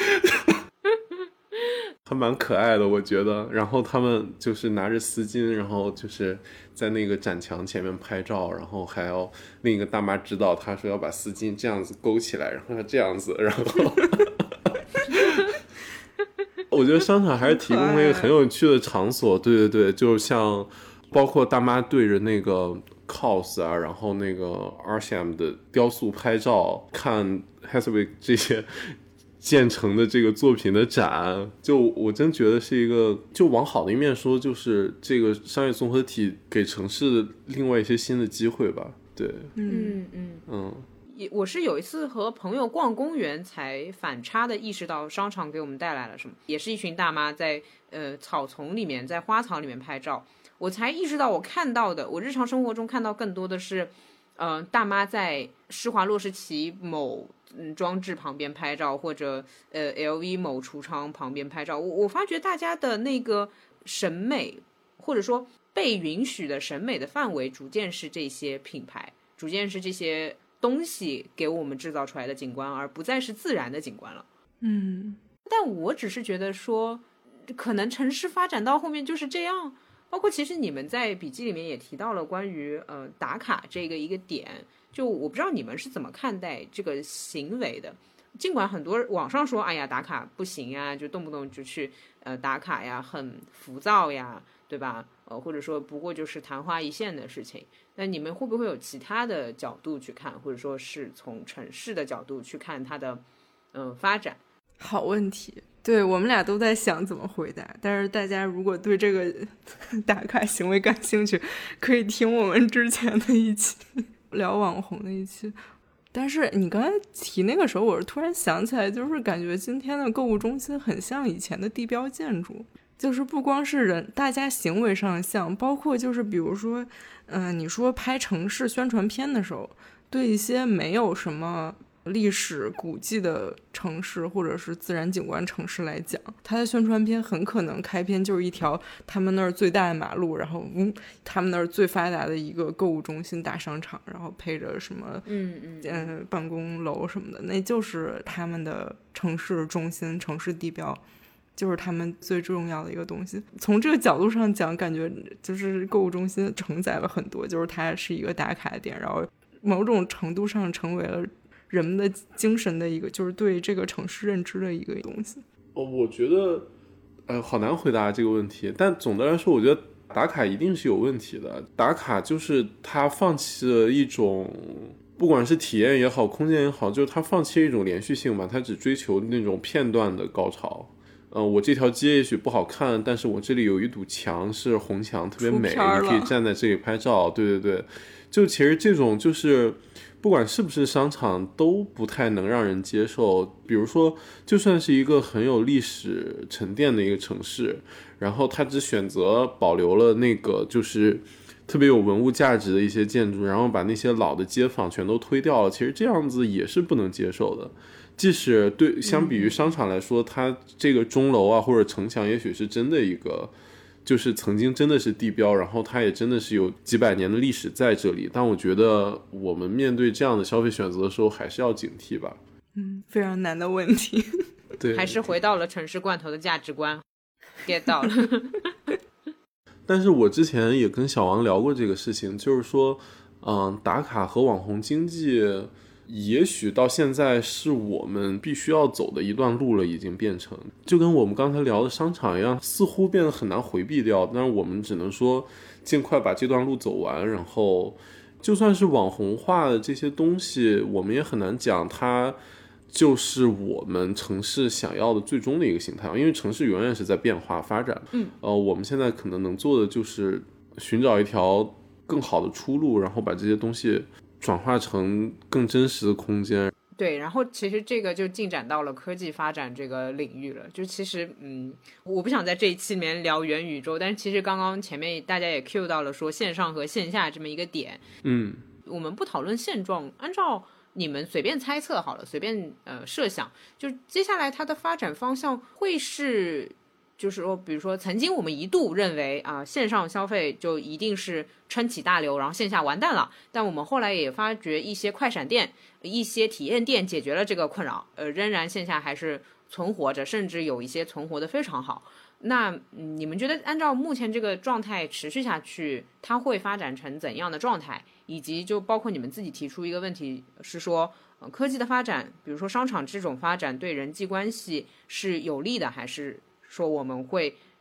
还蛮可爱的我觉得。然后他们就是拿着丝巾，然后就是在那个展墙前面拍照，然后还要另一个大妈指导他说要把丝巾这样子勾起来，然后这样子，然后我觉得商场还是提供了一个很有趣的场所。对，就像包括大妈对着那个 cos 啊，然后那个 Arsham 的雕塑拍照，看 Hathaway 这些建成的这个作品的展，就我真觉得是一个，就往好的一面说，就是这个商业综合体给城市另外一些新的机会吧。对， 我是有一次和朋友逛公园，才反差的意识到商场给我们带来了什么，也是一群大妈在草丛里面，在花草里面拍照，我才意识到我看到的，我日常生活中看到更多的是大妈在施华洛世奇某装置旁边拍照，或者LV 某橱窗旁边拍照。我发觉大家的那个审美，或者说被允许的审美的范围，逐渐是这些品牌，逐渐是这些东西给我们制造出来的景观，而不再是自然的景观了。但我只是觉得说，可能城市发展到后面就是这样。包括其实你们在笔记里面也提到了关于打卡这个一个点，就我不知道你们是怎么看待这个行为的。尽管很多网上说，哎呀打卡不行呀，就动不动就去打卡呀，很浮躁呀，对吧？或者说不过就是昙花一现的事情。那你们会不会有其他的角度去看，或者说是从城市的角度去看它的发展？ 好问题，对，我们俩都在想怎么回答，但是大家如果对这个打卡行为感兴趣，可以听我们之前的一期聊网红的一期。但是你刚才提那个时候，我是突然想起来，就是感觉今天的购物中心很像以前的地标建筑，就是不光是人，大家行为上像，包括就是比如说你说拍城市宣传片的时候，对一些没有什么历史古迹的城市或者是自然景观城市来讲，它的宣传片很可能开篇就是一条他们那儿最大的马路，然后他们那儿最发达的一个购物中心大商场，然后配着什么办公楼什么的，那就是他们的城市中心、城市地标，就是他们最重要的一个东西。从这个角度上讲，感觉就是购物中心承载了很多，就是它是一个打卡点，然后某种程度上成为了人们的精神的一个，就是对这个城市认知的一个东西。 我觉得好难回答这个问题，但总的来说我觉得打卡一定是有问题的。打卡就是他放弃了一种，不管是体验也好空间也好，就是他放弃了一种连续性吧，他只追求那种片段的高潮。我这条街也许不好看，但是我这里有一堵墙是红墙，特别美，你可以站在这里拍照。对对对，就其实这种就是不管是不是商场都不太能让人接受。比如说就算是一个很有历史沉淀的一个城市，然后他只选择保留了那个就是特别有文物价值的一些建筑，然后把那些老的街坊全都推掉了，其实这样子也是不能接受的。即使对相比于商场来说，它这个钟楼啊或者城墙也许是真的一个就是曾经真的是地标，然后它也真的是有几百年的历史在这里，但我觉得我们面对这样的消费选择的时候还是要警惕吧。 非常难的问题。 对， 还是回到了城市罐头的价值观 get 到了。 但是我之前也跟小王聊过这个事情，就是说打卡和网红经济也许到现在是我们必须要走的一段路了，已经变成就跟我们刚才聊的商场一样，似乎变得很难回避掉，但是我们只能说尽快把这段路走完。然后就算是网红化的这些东西，我们也很难讲它就是我们城市想要的最终的一个形态，因为城市永远是在变化发展。我们现在可能能做的就是寻找一条更好的出路，然后把这些东西转化成更真实的空间。 对，然后其实这个就进展到了科技发展这个领域了。就其实我不想在这一期里面聊元宇宙，但是其实刚刚前面大家也 cue 到了说线上和线下这么一个点。我们不讨论现状，按照你们随便猜测好了，随便设想，就接下来它的发展方向会是，就是说比如说曾经我们一度认为线上消费就一定是撑起大流，然后线下完蛋了，但我们后来也发觉一些快闪店、一些体验店解决了这个困扰，仍然线下还是存活着，甚至有一些存活的非常好。那你们觉得按照目前这个状态持续下去，它会发展成怎样的状态？以及就包括你们自己提出一个问题是说，科技的发展，比如说商场这种发展对人际关系是有利的，还是说我们会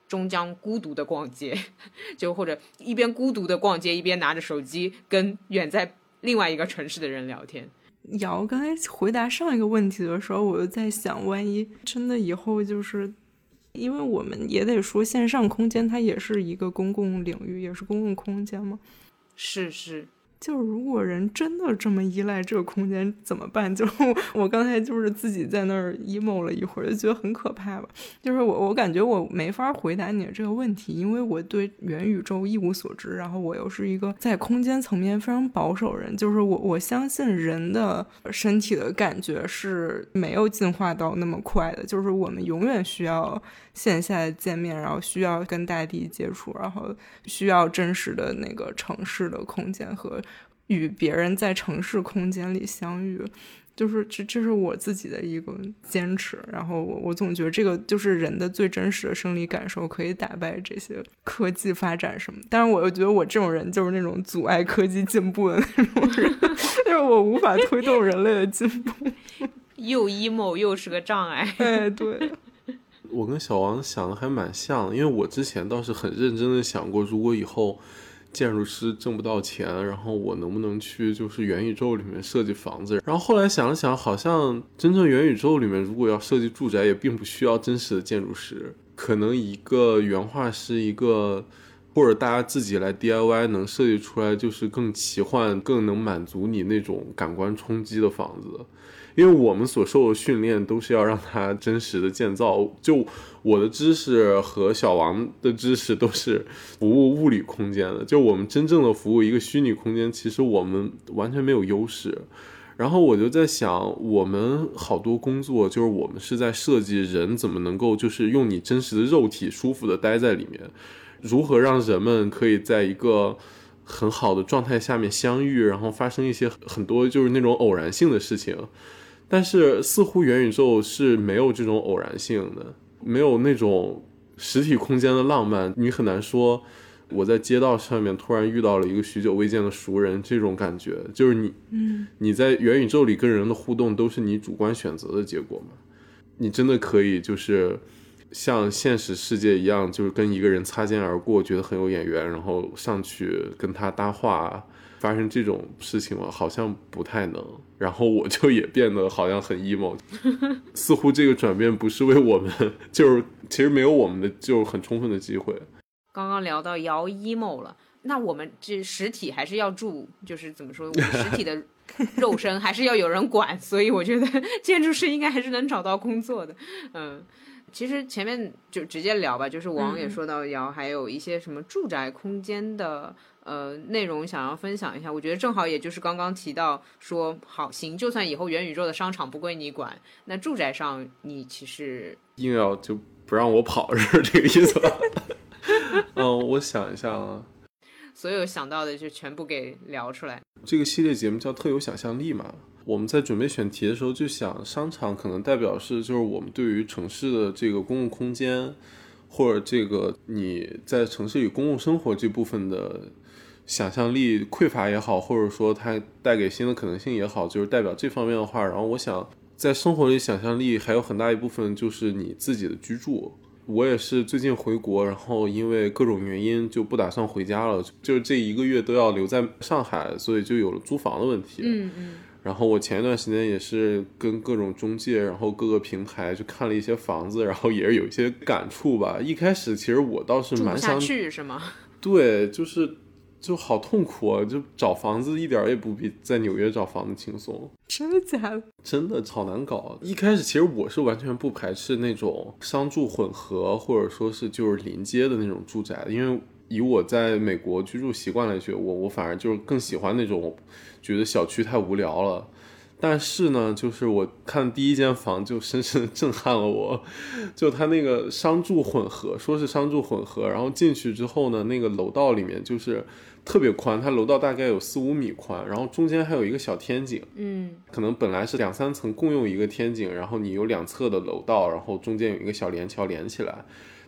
终将孤独的逛街，就或者一边孤独的逛街，一边拿着手机跟远在另外一个城市的人聊天。 瑶刚才回答上一个问题的时候，我就在想，万一真的以后就是因为我们也得说线上空间它也是一个公共领域，也是公共空间嘛。 是， 就是如果人真的这么依赖这个空间怎么办？就我刚才就是自己在那儿 emo 了一会儿，就觉得很可怕吧。就是我感觉我没法回答你这个问题，因为我对元宇宙一无所知，然后我又是一个在空间层面非常保守人，就是我相信人的身体的感觉是没有进化到那么快的，就是我们永远需要线下的见面，然后需要跟大地接触，然后需要真实的那个城市的空间和与别人在城市空间里相遇，就是这是我自己的一个坚持。然后我总觉得这个就是人的最真实的生理感受，可以打败这些科技发展什么。但是我又觉得我这种人就是那种阻碍科技进步的那种人，就是我无法推动人类的进步， 又 emo 又是个障碍。 哎，对。 我跟小王想的还蛮像，因为我之前倒是很认真的想过，如果以后建筑师挣不到钱，然后我能不能去就是元宇宙里面设计房子。然后后来想了想，好像真正元宇宙里面如果要设计住宅也并不需要真实的建筑师，可能一个原画师一个或者大家自己来 DIY 能设计出来就是更奇幻更能满足你那种感官冲击的房子。因为我们所受的训练都是要让它真实的建造，就我的知识和小王的知识都是服务物理空间的，就我们真正的服务一个虚拟空间，其实我们完全没有优势。然后我就在想，我们好多工作就是我们是在设计人怎么能够就是用你真实的肉体舒服的待在里面，如何让人们可以在一个很好的状态下面相遇，然后发生一些很多就是那种偶然性的事情。但是似乎元宇宙是没有这种偶然性的，没有那种实体空间的浪漫，你很难说我在街道上面突然遇到了一个许久未见的熟人，这种感觉就是你在元宇宙里跟人的互动都是你主观选择的结果嘛。你真的可以就是像现实世界一样，就是跟一个人擦肩而过，觉得很有眼缘，然后上去跟他搭话，发生这种事情吗？好像不太能。然后我就也变得好像很 emo 似乎这个转变不是为我们，就是其实没有我们的就很充分的机会。 刚刚聊到摇 emo 了，那我们这实体还是要住，就是怎么说，我们实体的肉身还是要有人管，所以我觉得建筑师应该还是能找到工作的。其实前面就直接聊吧，就是王也说到摇还有一些什么住宅空间的内容想要分享一下。我觉得正好也就是刚刚提到说，好行，就算以后元宇宙的商场不归你管，那住宅上你其实硬要就不让我跑，是这个意思吧？我想一下啊， 所有想到的就全部给聊出来。 这个系列节目叫特有想象力嘛，我们在准备选题的时候就想，商场可能代表是就是我们对于城市的这个公共空间，或者这个你在城市里公共生活这部分的想象力匮乏也好，或者说它带给新的可能性也好，就是代表这方面的话。然后我想在生活里想象力还有很大一部分就是你自己的居住。我也是最近回国，然后因为各种原因就不打算回家了，就是这1个月都要留在上海，所以就有了租房的问题。然后我前一段时间也是跟各种中介，然后各个平台就看了一些房子，然后也是有一些感触吧。一开始其实我倒是蛮想住不下去是吗？ 对，就好痛苦啊！就找房子一点也不比在纽约找房子轻松。 真的假的？ 真的好难搞。一开始其实我是完全不排斥那种商住混合，或者说是就是临街的那种住宅的，因为以我在美国居住习惯来说，我反而就是更喜欢那种觉得小区太无聊了。但是呢，就是我看第一间房就深深的震撼了我，就它那个商住混合，说是商住混合，然后进去之后呢，那个楼道里面就是特别宽，它楼道大概有4-5米宽，然后中间还有一个小天井，可能本来是2-3层共用一个天井，然后你有2侧的楼道，然后中间有一个小连桥连起来。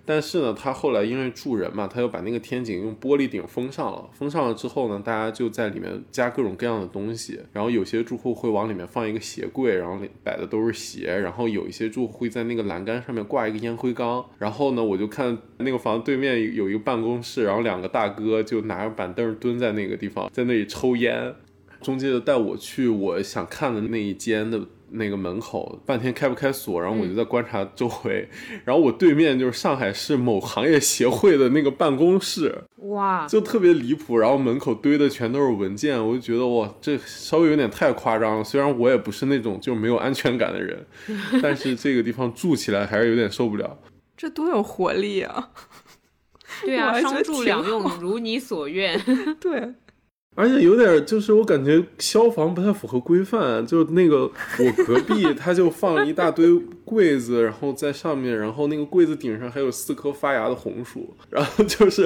但是呢，他后来因为住人嘛，他又把那个天井用玻璃顶封上了。封上了之后呢，大家就在里面加各种各样的东西。然后有些住户会往里面放一个鞋柜，然后摆的都是鞋。然后有一些住户会在那个栏杆上面挂一个烟灰缸。然后呢，我就看那个房子对面有一个办公室，然后2个大哥就拿着板凳蹲在那个地方，在那里抽烟。中介就带我去我想看的那一间的那个门口，半天开不开锁，然后我就在观察周围，然后我对面就是上海市某行业协会的那个办公室， 哇， 就特别离谱，然后门口堆的全都是文件，我就觉得哇，这稍微有点太夸张了。虽然我也不是那种就没有安全感的人，但是这个地方住起来还是有点受不了。 这多有活力啊！ 对啊，商住两用，如你所愿。 对。 而且有点就是我感觉消防不太符合规范，就那个我隔壁他就放了一大堆柜子，然后在上面，然后那个柜子顶上还有4颗发芽的红薯，然后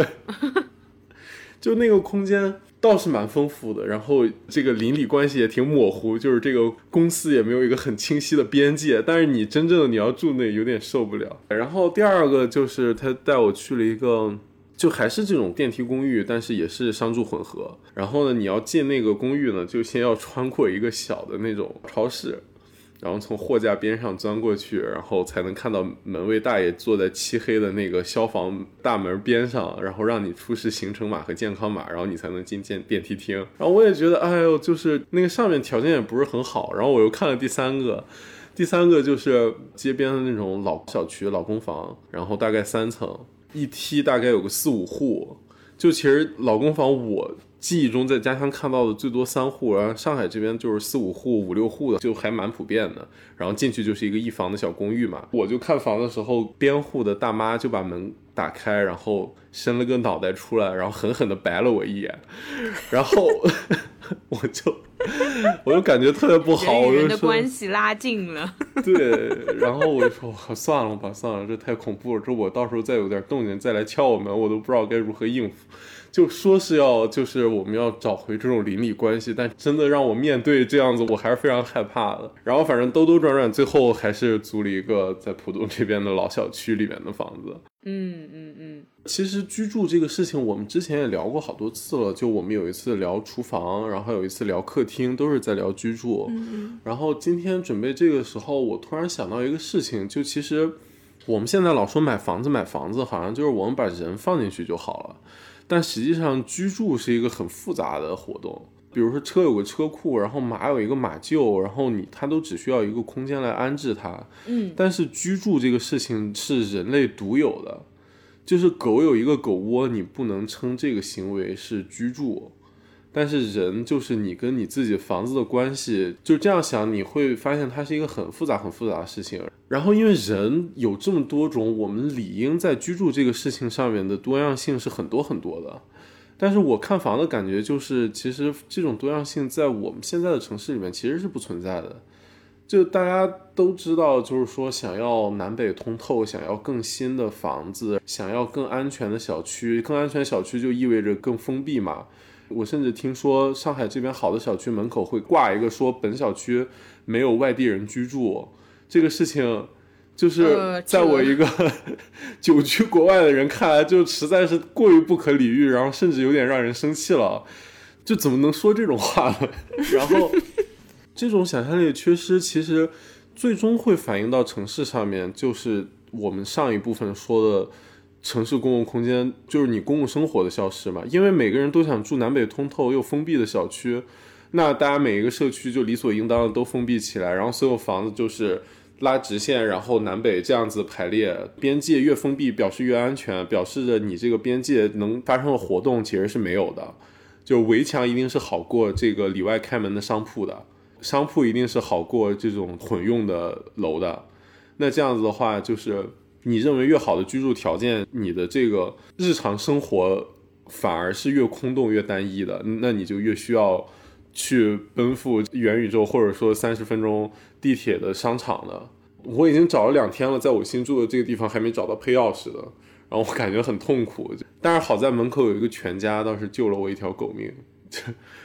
就那个空间倒是蛮丰富的，然后这个邻里关系也挺模糊，就是这个公司也没有一个很清晰的边界，但是你真正的你要住那有点受不了。然后第二个就是他带我去了一个就还是这种电梯公寓，但是也是商住混合。然后呢，你要进那个公寓呢，就先要穿过一个小的那种超市，然后从货架边上钻过去，然后才能看到门卫大爷坐在漆黑的那个消防大门边上，然后让你出示行程码和健康码，然后你才能进电梯厅。然后我也觉得哎呦，就是那个上面条件也不是很好。然后我又看了第三个就是街边的那种老小区老公房，然后大概3层，一梯大概有个4、5户。就其实老公房我记忆中在家乡看到的最多3户，然后上海这边就是4、5户、5、6户的，就还蛮普遍的。然后进去就是一个1房的小公寓嘛。我就看房的时候，边户的大妈就把门打开，然后伸了个脑袋出来，然后狠狠地白了我一眼，然后我就感觉特别不好， 人与人的关系拉近了。 对，然后我就说算了吧，这太恐怖了，这我到时候再有点动静再来敲我门，我都不知道该如何应付。就说是就是我们要找回这种邻里关系，但真的让我面对这样子，我还是非常害怕的。然后反正兜兜转转，最后还是租了一个在浦东这边的老小区里面的房子。其实居住这个事情我们之前也聊过好多次了，就我们有一次聊厨房，然后有一次聊客厅，都是在聊居住。然后今天准备这个时候，我突然想到一个事情，就其实我们现在老说买房子好像就是我们把人放进去就好了，但实际上居住是一个很复杂的活动。比如说车有个车库，然后马有一个马厩，然后它都只需要一个空间来安置它。但是居住这个事情是人类独有的，就是狗有一个狗窝，你不能称这个行为是居住。但是人就是你跟你自己房子的关系，就这样想你会发现它是一个很复杂的事情。然后因为人有这么多种，我们理应在居住这个事情上面的多样性是很多很多的。但是我看房的感觉就是，其实这种多样性在我们现在的城市里面其实是不存在的。就大家都知道，就是说想要南北通透，想要更新的房子，想要更安全的小区，更安全小区就意味着更封闭嘛。我甚至听说上海这边好的小区门口会挂一个说本小区没有外地人居住，这个事情就是在我一个久居国外的人看来就实在是过于不可理喻，然后甚至有点让人生气了，就怎么能说这种话呢？然后这种想象力的缺失其实最终会反映到城市上面，就是我们上一部分说的城市公共空间，就是你公共生活的消失嘛。因为每个人都想住南北通透又封闭的小区，那大家每一个社区就理所应当的都封闭起来，然后所有房子就是拉直线，然后南北这样子排列，边界越封闭表示越安全，表示着你这个边界能发生的活动其实是没有的。就围墙一定是好过这个里外开门的商铺的，商铺一定是好过这种混用的楼的。那这样子的话，就是你认为越好的居住条件，你的这个日常生活反而是越空洞越单一的，那你就越需要去奔赴元宇宙，或者说30分钟地铁的商场的。我已经找了2天了，在我新住的这个地方还没找到配钥匙的，然后我感觉很痛苦。但是好在门口有一个全家，倒是救了我一条狗命。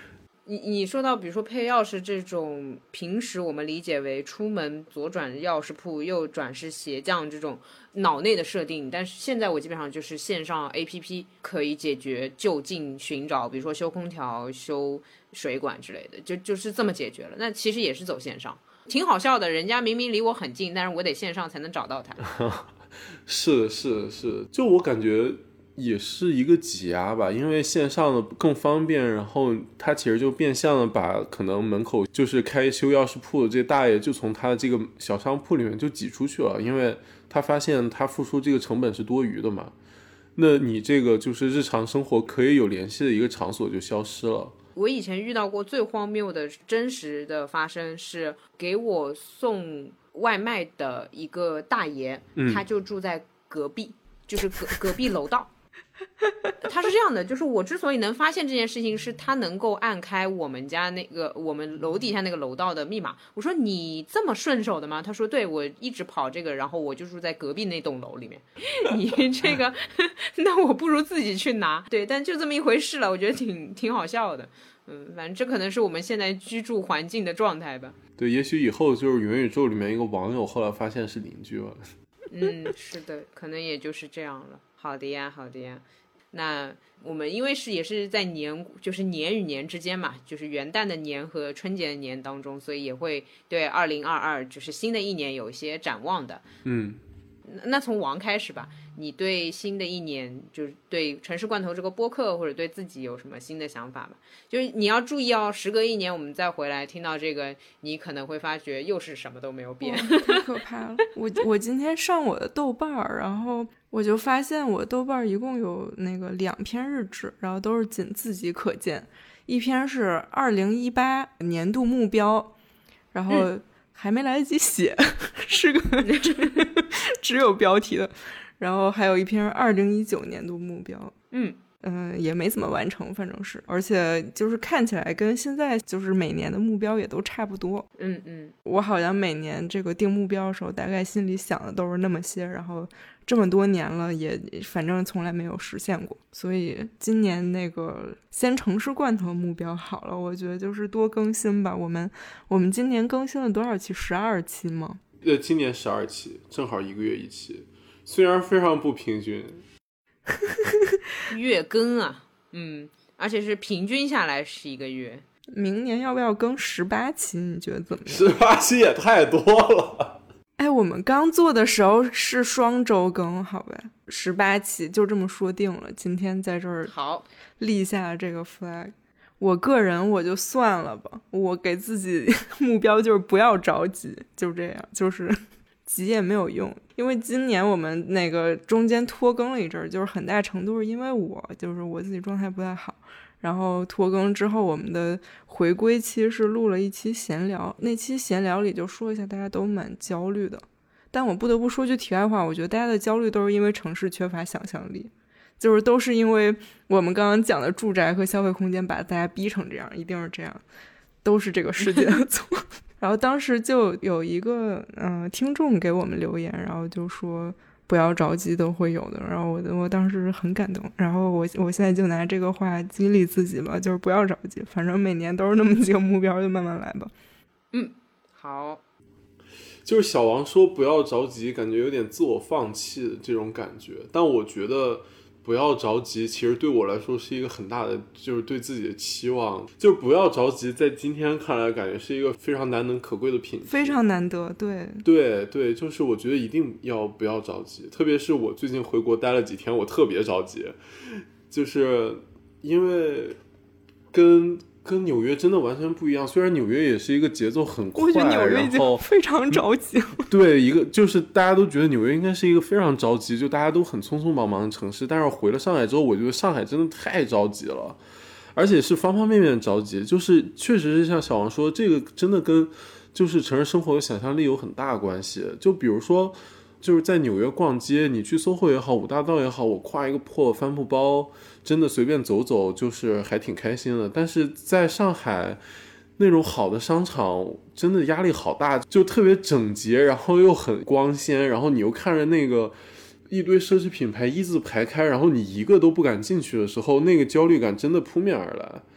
你说到比如说配钥匙这种平时我们理解为出门左转钥匙铺右转是鞋匠这种脑内的设定，但是现在我基本上就是线上 APP 可以解决就近寻找，比如说修空调修水管之类的，就是这么解决了。那其实也是走线上，挺好笑的，人家明明离我很近，但是我得线上才能找到他。 是，就我感觉也是一个挤压吧，因为线上的更方便，然后他其实就变相的把可能门口就是开修钥匙铺的这大爷就从他的这个小商铺里面就挤出去了，因为他发现他付出这个成本是多余的嘛，那你这个就是日常生活可以有联系的一个场所就消失了。 我以前遇到过最荒谬的真实的发生是给我送外卖的一个大爷，他就住在隔壁，就是隔壁楼道。他是这样的，就是我之所以能发现这件事情，是他能够按开我们家那个我们楼底下那个楼道的密码。我说你这么顺手的吗？他说对，我一直跑这个，然后我就住在隔壁那栋楼里面。你这个，那我不如自己去拿。对，但就这么一回事了，我觉得挺好笑的。反正这可能是我们现在居住环境的状态吧。 对，也许以后就是元宇宙里面一个网友后来发现是邻居了。 是的，可能也就是这样了。好的呀。那我们因为也是在就是年与年之间嘛，就是元旦的年和春节的年当中，所以也会对2022就是新的一年有一些展望的。那从王开始吧，你对新的一年，就是对城市罐头这个播客或者对自己有什么新的想法吗？就是你要注意哦，时隔一年我们再回来听到这个，你可能会发觉又是什么都没有变。 太可怕了。我今天上我的豆瓣，然后我就发现我豆瓣一共有那个2篇日志，然后都是仅自己可见，一篇是2018年度目标，然后还没来得及写，是个只有标题的，然后还有一篇2019年度目标，也没怎么完成，反正是，而且就是看起来跟现在就是每年的目标也都差不多。我好像每年这个定目标的时候，大概心里想的都是那么些，然后这么多年了也反正从来没有实现过，所以今年那个先城市罐头目标好了，我觉得就是多更新吧。我们今年更新了多少期？12期吗？ 今年12期，正好1个月1期，虽然非常不平均。 月更啊，而且是平均下来是1个月。 明年要不要更18期？你觉得怎么样 ？18期也太多了。 哎，我们刚做的时候是双周更，好呗，18期就这么说定了。今天在这儿好立下这个 flag。我个人我就算了吧，我给自己目标就是不要着急，就这样，就是急也没有用。因为今年我们那个中间拖更了一阵儿，就是很大程度是因为就是我自己状态不太好，然后拖更之后我们的回归期是录了一期闲聊，那期闲聊里就说一下大家都蛮焦虑的，但我不得不说句题外话，我觉得大家的焦虑都是因为城市缺乏想象力，就是都是因为我们刚刚讲的住宅和消费空间把大家逼成这样，一定是这样，都是这个世界的错。然后当时就有一个听众给我们留言，然后就说不要着急，都会有的。然后我当时很感动，然后我现在就拿这个话激励自己吧，就是不要着急，反正每年都是那么几个目标，就慢慢来吧。 好。 就是小王说不要着急，感觉有点自我放弃的这种感觉，但我觉得不要着急其实对我来说是一个很大的就是对自己的期望，就是不要着急在今天看来感觉是一个非常难能可贵的品质， 非常难得。 对，就是我觉得一定不要着急，特别是我最近回国待了几天，我特别着急，就是因为跟纽约真的完全不一样，虽然纽约也是一个节奏很快， 我觉得纽约已经非常着急了。 对，一个就是大家都觉得纽约应该是一个非常着急，就大家都很匆匆忙忙的城市，但是回了上海之后，我觉得上海真的太着急了，而且是方方面面着急，就是确实是像小王说，这个真的跟就是城市生活的想象力有很大关系。就比如说就是在纽约逛街，你去 SOHO 也好，五大道也好，我挎一个破帆布包真的随便走走就是还挺开心的。但是在上海那种好的商场真的压力好大，就特别整洁，然后又很光鲜，然后你又看着那个一堆奢侈品牌一字排开，然后你一个都不敢进去的时候，那个焦虑感真的扑面而来。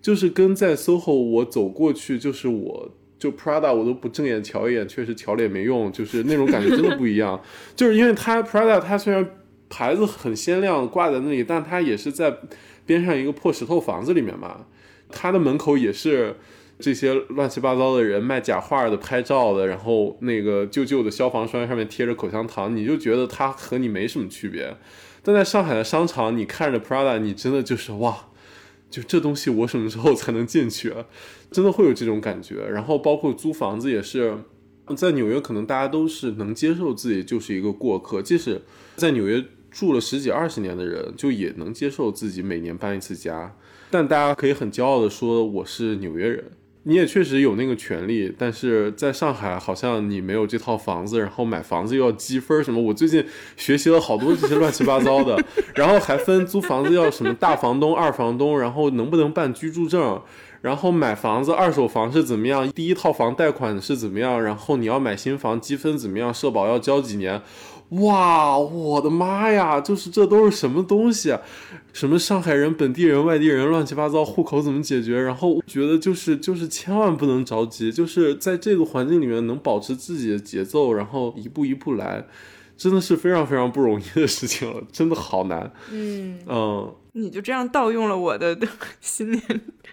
就是跟在 SOHO 我走过去，就是就 Prada 我都不正眼瞧一眼，确实瞧了也没用，就是那种感觉真的不一样。就是因为它 Prada 它虽然牌子很鲜亮挂在那里，但它也是在边上一个破石头房子里面嘛，它的门口也是这些乱七八糟的人卖假画的、拍照的，然后那个旧旧的消防栓上面贴着口香糖，你就觉得它和你没什么区别。但在上海的商场，你看着 Prada， 你真的就是哇，就这东西我什么时候才能进去啊？真的会有这种感觉。然后包括租房子也是，在纽约可能大家都是能接受自己就是一个过客，即使在纽约住了10几20年的人，就也能接受自己每年搬一次家。但大家可以很骄傲的说我是纽约人，你也确实有那个权利，但是在上海好像你没有这套房子，然后买房子又要积分什么。我最近学习了好多这些乱七八糟的，然后还分租房子要什么大房东、二房东，然后能不能办居住证，然后买房子二手房是怎么样，第一套房贷款是怎么样，然后你要买新房积分怎么样，社保要交几年。哇，我的妈呀，就是这都是什么东西啊？什么上海人、本地人、外地人，乱七八糟，户口怎么解决？然后我觉得就是千万不能着急，就是在这个环境里面能保持自己的节奏，然后一步一步来，真的是非常非常不容易的事情了，真的好难。 你就这样盗用了我的新年。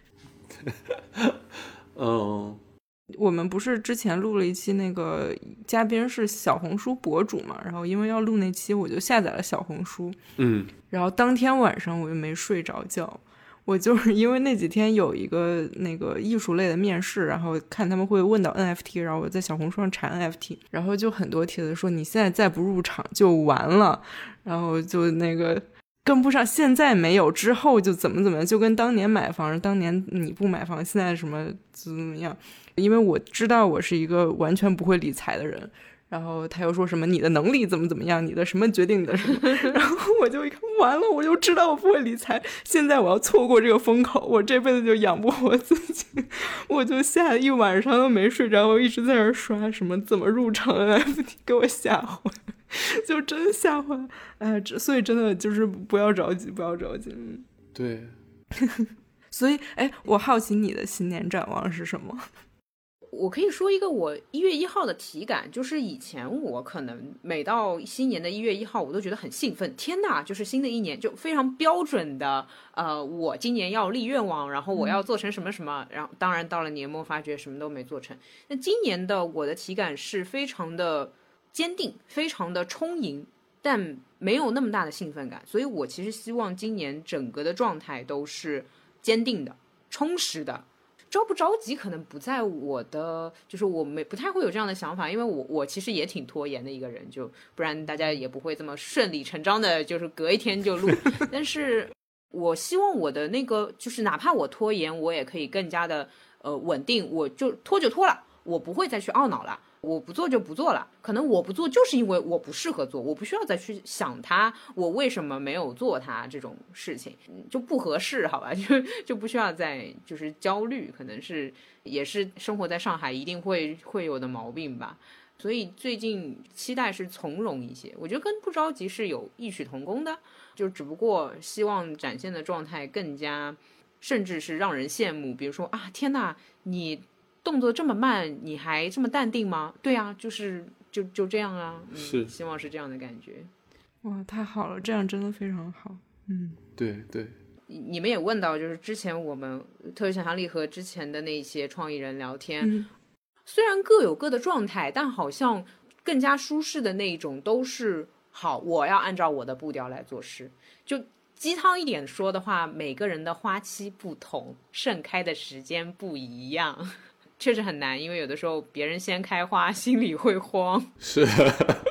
我们不是之前录了一期，那个嘉宾是小红书博主嘛，然后因为要录那期，我就下载了小红书，然后当天晚上我就没睡着觉。我就是因为那几天有一个那个艺术类的面试，然后看他们会问到 NFT， 然后我在小红书上查 NFT， 然后就很多帖子说你现在再不入场就完了，然后就那个跟不上，现在没有，之后就怎么样，就跟当年买房，当年你不买房，现在什么怎么样。因为我知道我是一个完全不会理财的人，然后他又说什么你的能力怎么样，你的什么决定你的什么，然后我就一看完了，我就知道我不会理财，现在我要错过这个风口，我这辈子就养不活自己。我就吓得一晚上都没睡着，我一直在那刷什么怎么入场 NFT， 给我吓坏，就真吓坏。所以真的就是不要着急，不要着急。 对。 所以我好奇你的新年展望是什么？ 我可以说一个我1月1号的体感，就是以前我可能每到新年的1月1号我都觉得很兴奋，天哪，就是新的一年就非常标准的我今年要立愿望，然后我要做成什么什么，然后当然到了年末发觉什么都没做成。那今年的我的体感是非常的坚定，非常的充盈，但没有那么大的兴奋感，所以我其实希望今年整个的状态都是坚定的、充实的。着不着急可能不在我的，就是我不太会有这样的想法，因为我其实也挺拖延的一个人，就不然大家也不会这么顺理成章的就是隔一天就录。但是我希望我的那个就是哪怕我拖延，我也可以更加的稳定，我就拖了，我不会再去懊恼了，我不做就不做了，可能我不做就是因为我不适合做，我不需要再去想它我为什么没有做它这种事情，就不合适，好吧，就不需要再就是焦虑，可能是也是生活在上海一定会有的毛病吧。所以最近期待是从容一些，我觉得跟不着急是有异曲同工的，就只不过希望展现的状态更加甚至是让人羡慕，比如说啊，天哪，你动作这么慢你还这么淡定吗？对啊，就这样啊， 是希望是这样的感觉。 哇，太好了，这样真的非常好。 对对。 你们也问到，就是之前我们特别想象力和之前的那些创意人聊天，虽然各有各的状态，但好像更加舒适的那一种都是好，我要按照我的步调来做事。就鸡汤一点说的话，每个人的花期不同，盛开的时间不一样，确实很难，因为有的时候别人先开花，心里会慌。 是的。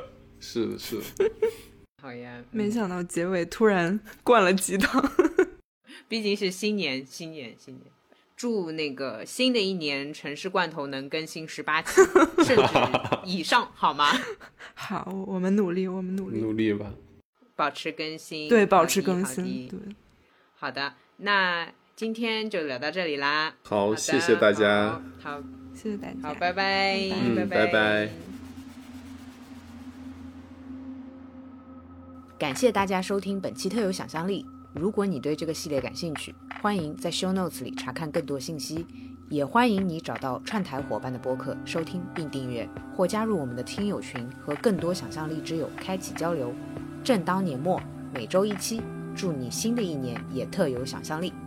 好呀， 没想到结尾突然灌了鸡汤。 毕竟是新年，祝那个新的一年城市罐头能更新18期甚至以上，好吗？ 好，我们努力吧， 保持更新。 对，保持更新。对， 好的，那今天就聊到这里啦。 好，谢谢大家。 好， 谢谢大家。 好，拜拜。 拜拜。 感谢大家收听本期特有想象力。 如果你对这个系列感兴趣，欢迎在 show notes 里查看更多信息，也欢迎你找到串台伙伴的播客收听并订阅，或加入我们的听友群和更多想象力之友开启交流。正当年末，每周一期，祝你新的一年也特有想象力。